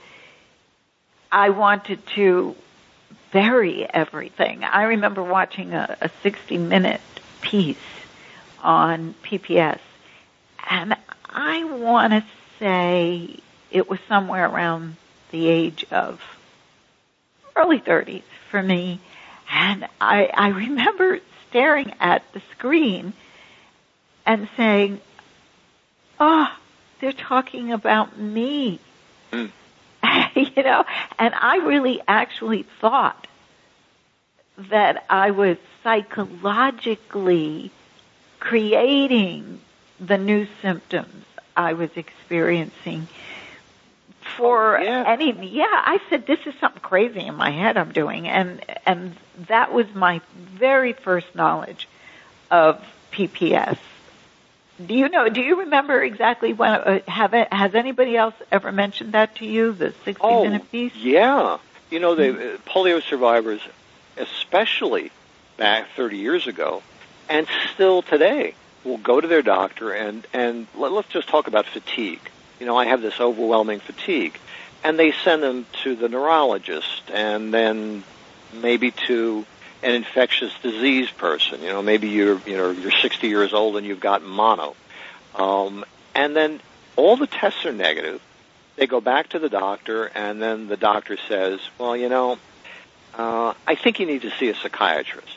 I wanted to bury everything. I remember watching a, a sixty-minute piece on P P S, and I want to say it was somewhere around the age of early thirties for me, and I, I remember staring at the screen and saying, oh, they're talking about me. Mm. You know, and I really actually thought that I was psychologically creating the new symptoms I was experiencing for
oh, yeah.
any, yeah, I said, this is something crazy in my head I'm doing. And, and that was my very first knowledge of P P S. Do you know, do you remember exactly when, uh, have it, has anybody else ever mentioned that to you, the sixty minute
oh,
piece?
Yeah. You know, the uh, polio survivors, especially back thirty years ago, and still today, will go to their doctor and, and let, let's just talk about fatigue. You know, I have this overwhelming fatigue. And they send them to the neurologist and then maybe to an infectious disease person. You know, maybe you're, you know, you're sixty years old and you've got mono. Um, and then all the tests are negative. They go back to the doctor and then the doctor says, well, you know, uh, I think you need to see a psychiatrist.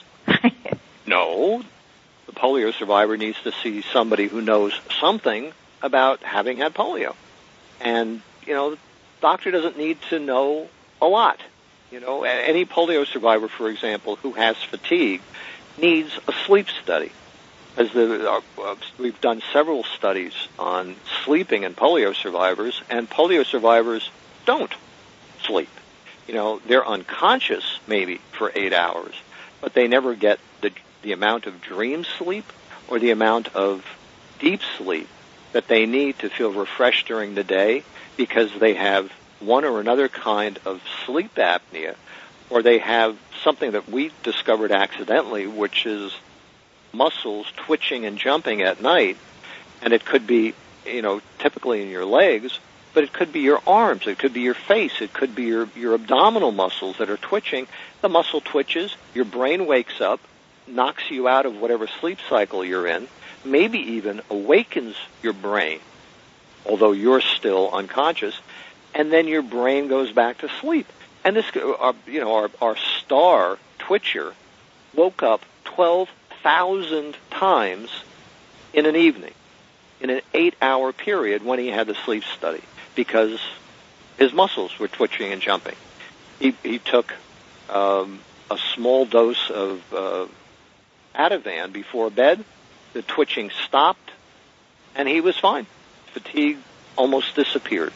No, the polio survivor needs to see somebody who knows something about having had polio. And, you know, the doctor doesn't need to know a lot. You know, any polio survivor, for example, who has fatigue needs a sleep study. As the, uh, we've done several studies on sleeping in polio survivors, and polio survivors don't sleep. You know, they're unconscious maybe for eight hours, but they never get the, the amount of dream sleep or the amount of deep sleep that they need to feel refreshed during the day, because they have one or another kind of sleep apnea, or they have something that we discovered accidentally, which is muscles twitching and jumping at night. And it could be, you know, typically in your legs, but it could be your arms, it could be your face, it could be your, your abdominal muscles that are twitching. The muscle twitches, your brain wakes up, knocks you out of whatever sleep cycle you're in, maybe even awakens your brain, although you're still unconscious, and then your brain goes back to sleep. And this, uh, you know, our, our star twitcher woke up twelve thousand times in an evening, in an eight-hour period when he had the sleep study, because his muscles were twitching and jumping. He, he took um, a small dose of uh, Ativan before bed. The twitching stopped, and he was fine. Fatigue almost disappeared.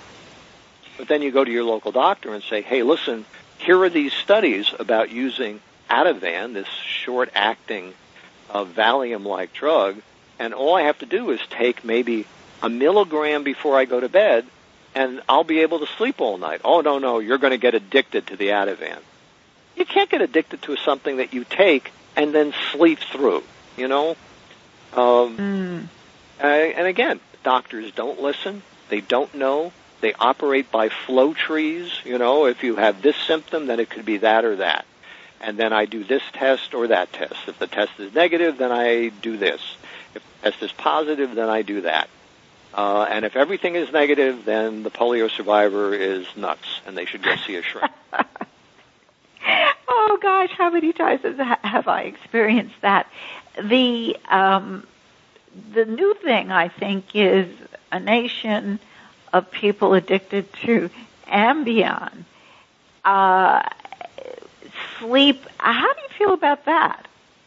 But then you go to your local doctor and say, hey, listen, here are these studies about using Ativan, this short-acting uh, Valium-like drug, and all I have to do is take maybe a milligram before I go to bed, and I'll be able to sleep all night. Oh, no, no, you're going to get addicted to the Ativan. You can't get addicted to something that you take and then sleep through. you know. Um,
Mm.
uh, and again, doctors don't listen. They don't know. They operate by flow trees. You know, if you have this symptom, then it could be that or that. And then I do this test or that test. If the test is negative, then I do this. If the test is positive, then I do that. Uh, and if everything is negative, then the polio survivor is nuts, and they should go see a shrink.
Oh gosh, how many times have I experienced that? The um, the new thing, I think, is a nation of people addicted to Ambien. Uh, sleep. How do you feel about that?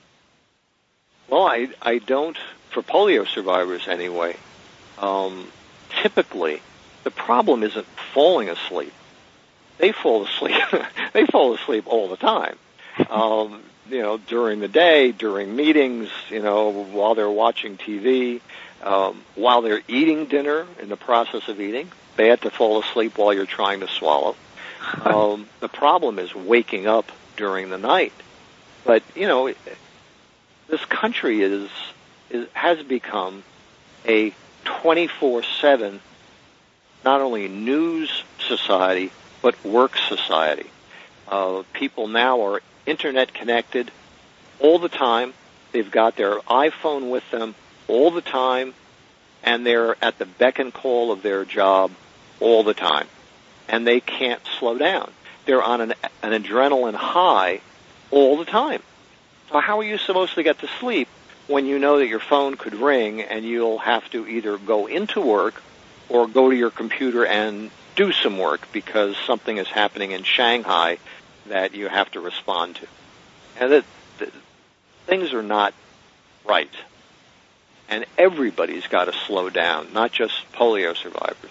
Well, I I don't, for polio survivors anyway. Um, typically, the problem isn't falling asleep. They fall asleep. They fall asleep all the time. Um, you know, during the day, during meetings, you know, while they're watching T V, um, while they're eating dinner, in the process of eating. Bad to fall asleep while you're trying to swallow. Um, the problem is waking up during the night. But, you know, this country is, is has become a twenty-four seven, not only news society, but work society. Uh, people now are internet connected all the time. They've got their iPhone with them all the time, and they're at the beck and call of their job all the time. And they can't slow down. They're on an, an adrenaline high all the time. So how are you supposed to get to sleep when you know that your phone could ring and you'll have to either go into work or go to your computer and do some work because something is happening in Shanghai that you have to respond to? And that, that things are not right. And everybody's got to slow down, not just polio survivors.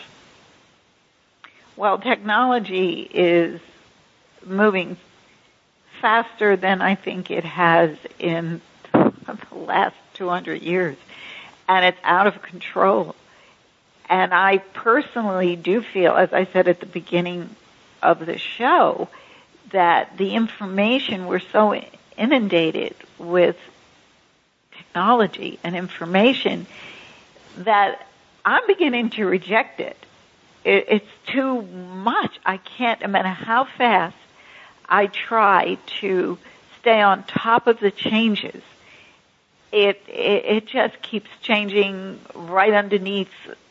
Well, technology is moving faster than I think it has in the last two hundred years, and it's out of control. And I personally do feel, as I said at the beginning of the show, that the information, we're so inundated with technology and information that I'm beginning to reject it. it it's too much. I can't, no matter how fast I try to stay on top of the changes, it, it, it just keeps changing right underneath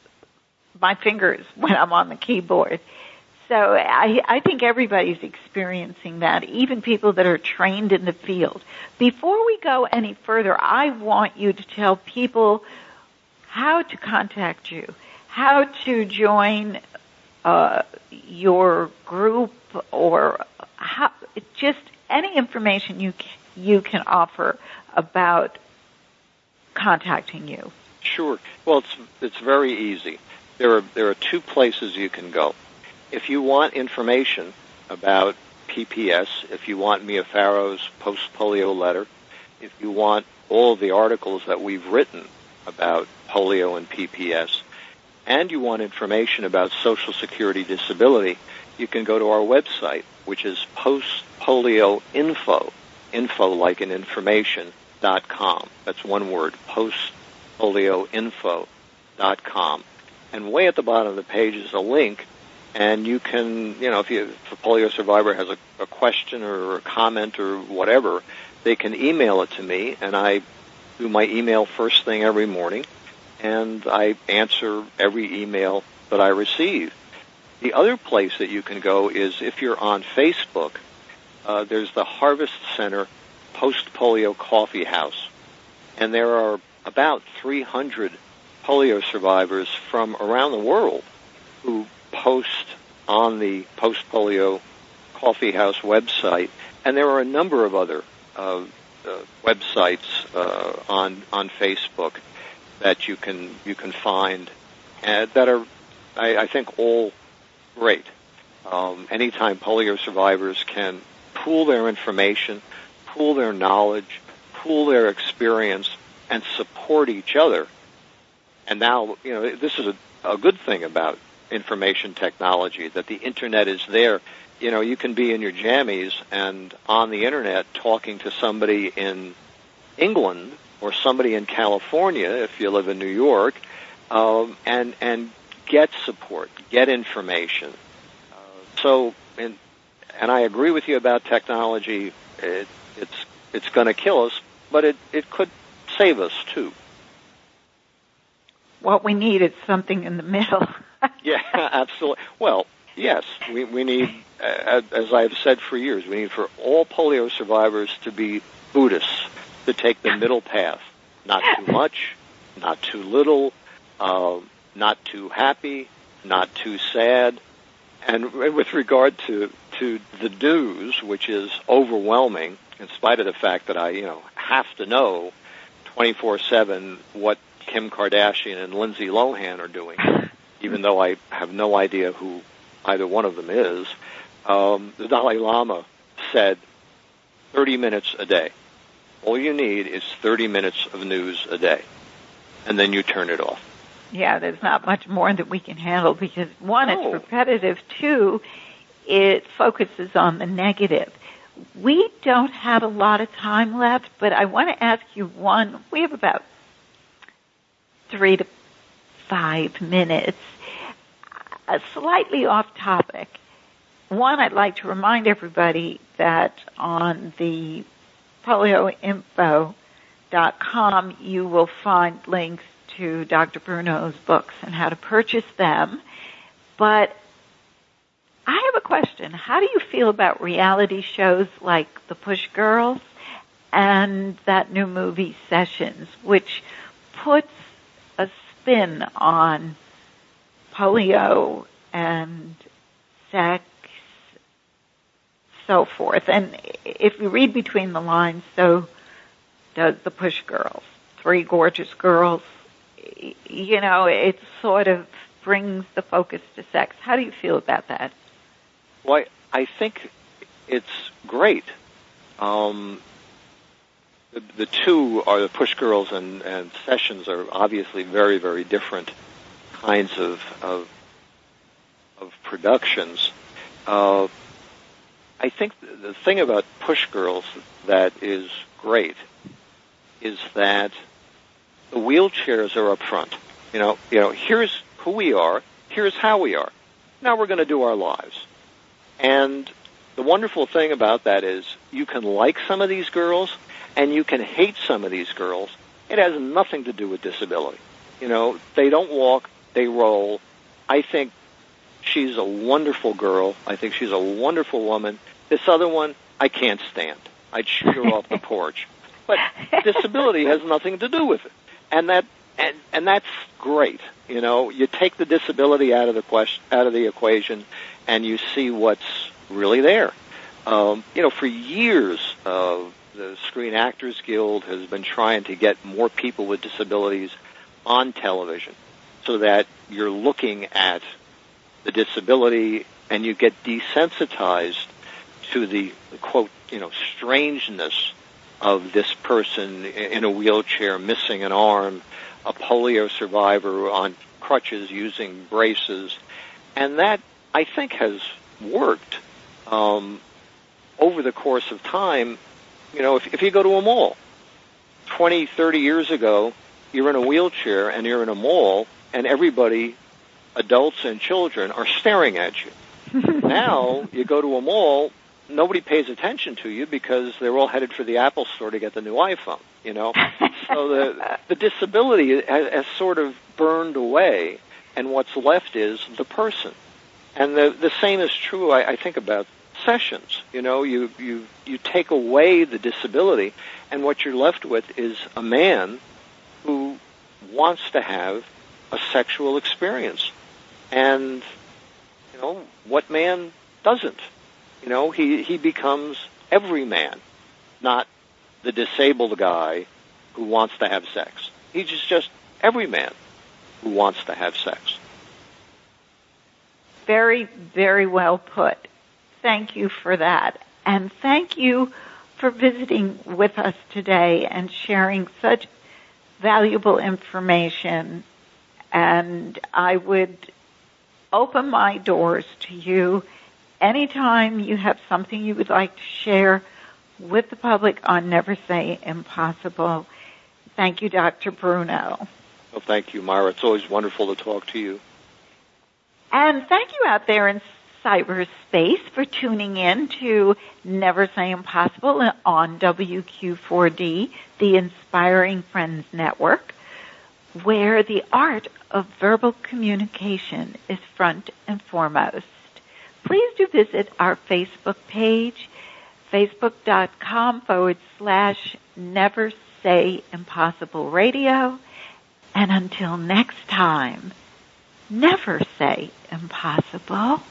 my fingers when I'm on the keyboard. So I, I think everybody's experiencing that, even people that are trained in the field. Before we go any further, I want you to tell people how to contact you, how to join uh, your group, or how, just any information you you can offer about contacting you.
Sure. Well, it's it's very easy. There are there are two places you can go. If you want information about P P S, if you want Mia Farrow's post-polio letter, if you want all of the articles that we've written about polio and P P S, and you want information about Social Security disability, you can go to our website, which is postpolioinfo, info like in information, dot com. That's one word, postpolioinfo dot com. And way at the bottom of the page is a link. And you can, you know, if, you, if a polio survivor has a, a question or a comment or whatever, they can email it to me, and I do my email first thing every morning, and I answer every email that I receive. The other place that you can go is if you're on Facebook, uh, there's the Harvest Center Post-Polio Coffee House, and there are about three hundred polio survivors from around the world who post on the Post-Polio Coffee House website, and there are a number of other uh, uh, websites uh, on on Facebook that you can you can find uh, that are, I, I think, all great. Um, anytime polio survivors can pool their information, pool their knowledge, pool their experience, and support each other. And now, you know, this is a, a good thing about information technology, that the internet is there. You know, you can be in your jammies and on the internet talking to somebody in England or somebody in California, if you live in New York, um, and and get support, get information. Uh, so, and, and I agree with you about technology. It, it's it's going to kill us, but it, it could save us too.
What we need is something in the middle.
Yeah, absolutely. Well, yes, we, we need, uh, as I've said for years, we need for all polio survivors to be Buddhists, to take the middle path. Not too much, not too little, uh, not too happy, not too sad. And with regard to, to the news, which is overwhelming, in spite of the fact that I, you know, have to know twenty-four seven what Kim Kardashian and Lindsay Lohan are doing, even though I have no idea who either one of them is. Um, the Dalai Lama said thirty minutes a day. All you need is thirty minutes of news a day, and then you turn it off.
Yeah, there's not much more that we can handle because, one,
No.
it's repetitive. Two, it focuses on the negative. We don't have a lot of time left, but I want to ask you one. We have about three to five minutes. Uh, slightly off topic. One, I'd like to remind everybody that on the polio info dot com you will find links to Doctor Bruno's books and how to purchase them. But I have a question. How do you feel about reality shows like The Push Girls and that new movie Sessions, which puts a spin on polio and sex, so forth? And if you read between the lines, so does The Push Girls. Three gorgeous girls. You know, it sort of brings the focus to sex. How do you feel about that?
Well, I think it's great. Um, the, the two are the Push Girls and, and Sessions are obviously very, very different kinds of of, of productions. Uh, I think the thing about Push Girls that is great is that the wheelchairs are up front. You know, you know, here's who we are, here's how we are. Now we're going to do our lives. And the wonderful thing about that is you can like some of these girls and you can hate some of these girls. It has nothing to do with disability. You know, they don't walk, they roll. I think she's a wonderful girl. I think she's a wonderful woman. This other one, I can't stand. I'd shoot her off the porch. But disability has nothing to do with it. And that and, and that's great. You know, you take the disability out of the question, out of the equation, and you see what's really there. Um, you know, for years, uh, the Screen Actors Guild has been trying to get more people with disabilities on television, so that you're looking at the disability and you get desensitized to the, quote, you know, strangeness of this person in a wheelchair, missing an arm, a polio survivor on crutches using braces. And that, I think, has worked. Um, over the course of time, you know, if, if you go to a mall, twenty, thirty years ago, you're in a wheelchair and you're in a mall, and everybody, adults and children, are staring at you. Now, you go to a mall, nobody pays attention to you because they're all headed for the Apple store to get the new iPhone, you know. So the the disability has, has sort of burned away, and what's left is the person. And the the same is true, I, I think, about Sessions. You know, you, you, you take away the disability, and what you're left with is a man who wants to have a sexual experience. And, you know, what man doesn't? You know, he, he becomes every man, not the disabled guy who wants to have sex. He's just, just every man who wants to have sex.
Very, very well put. Thank you for that. And thank you for visiting with us today and sharing such valuable information. And I would open my doors to you anytime you have something you would like to share with the public on Never Say Impossible. Thank you, Doctor Bruno.
Well, thank you, Myra. It's always wonderful to talk to you.
And thank you out there in cyberspace for tuning in to Never Say Impossible on W Q four D, the Inspiring Friends Network, where the art of verbal communication is front and foremost. Please do visit our Facebook page, facebook.com forward slash Never Say Impossible Radio. And until next time, never say impossible.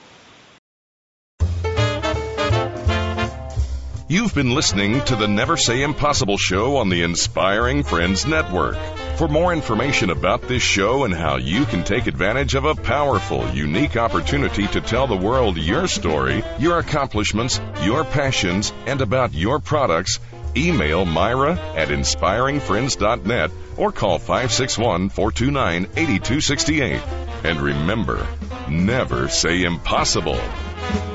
You've been listening to the Never Say Impossible show on the Inspiring Friends Network. For more information about this show and how you can take advantage of a powerful, unique opportunity to tell the world your story, your accomplishments, your passions, and about your products, email Myra at inspiring friends dot net or call five six one, four two nine, eight two six eight. And remember, never say impossible.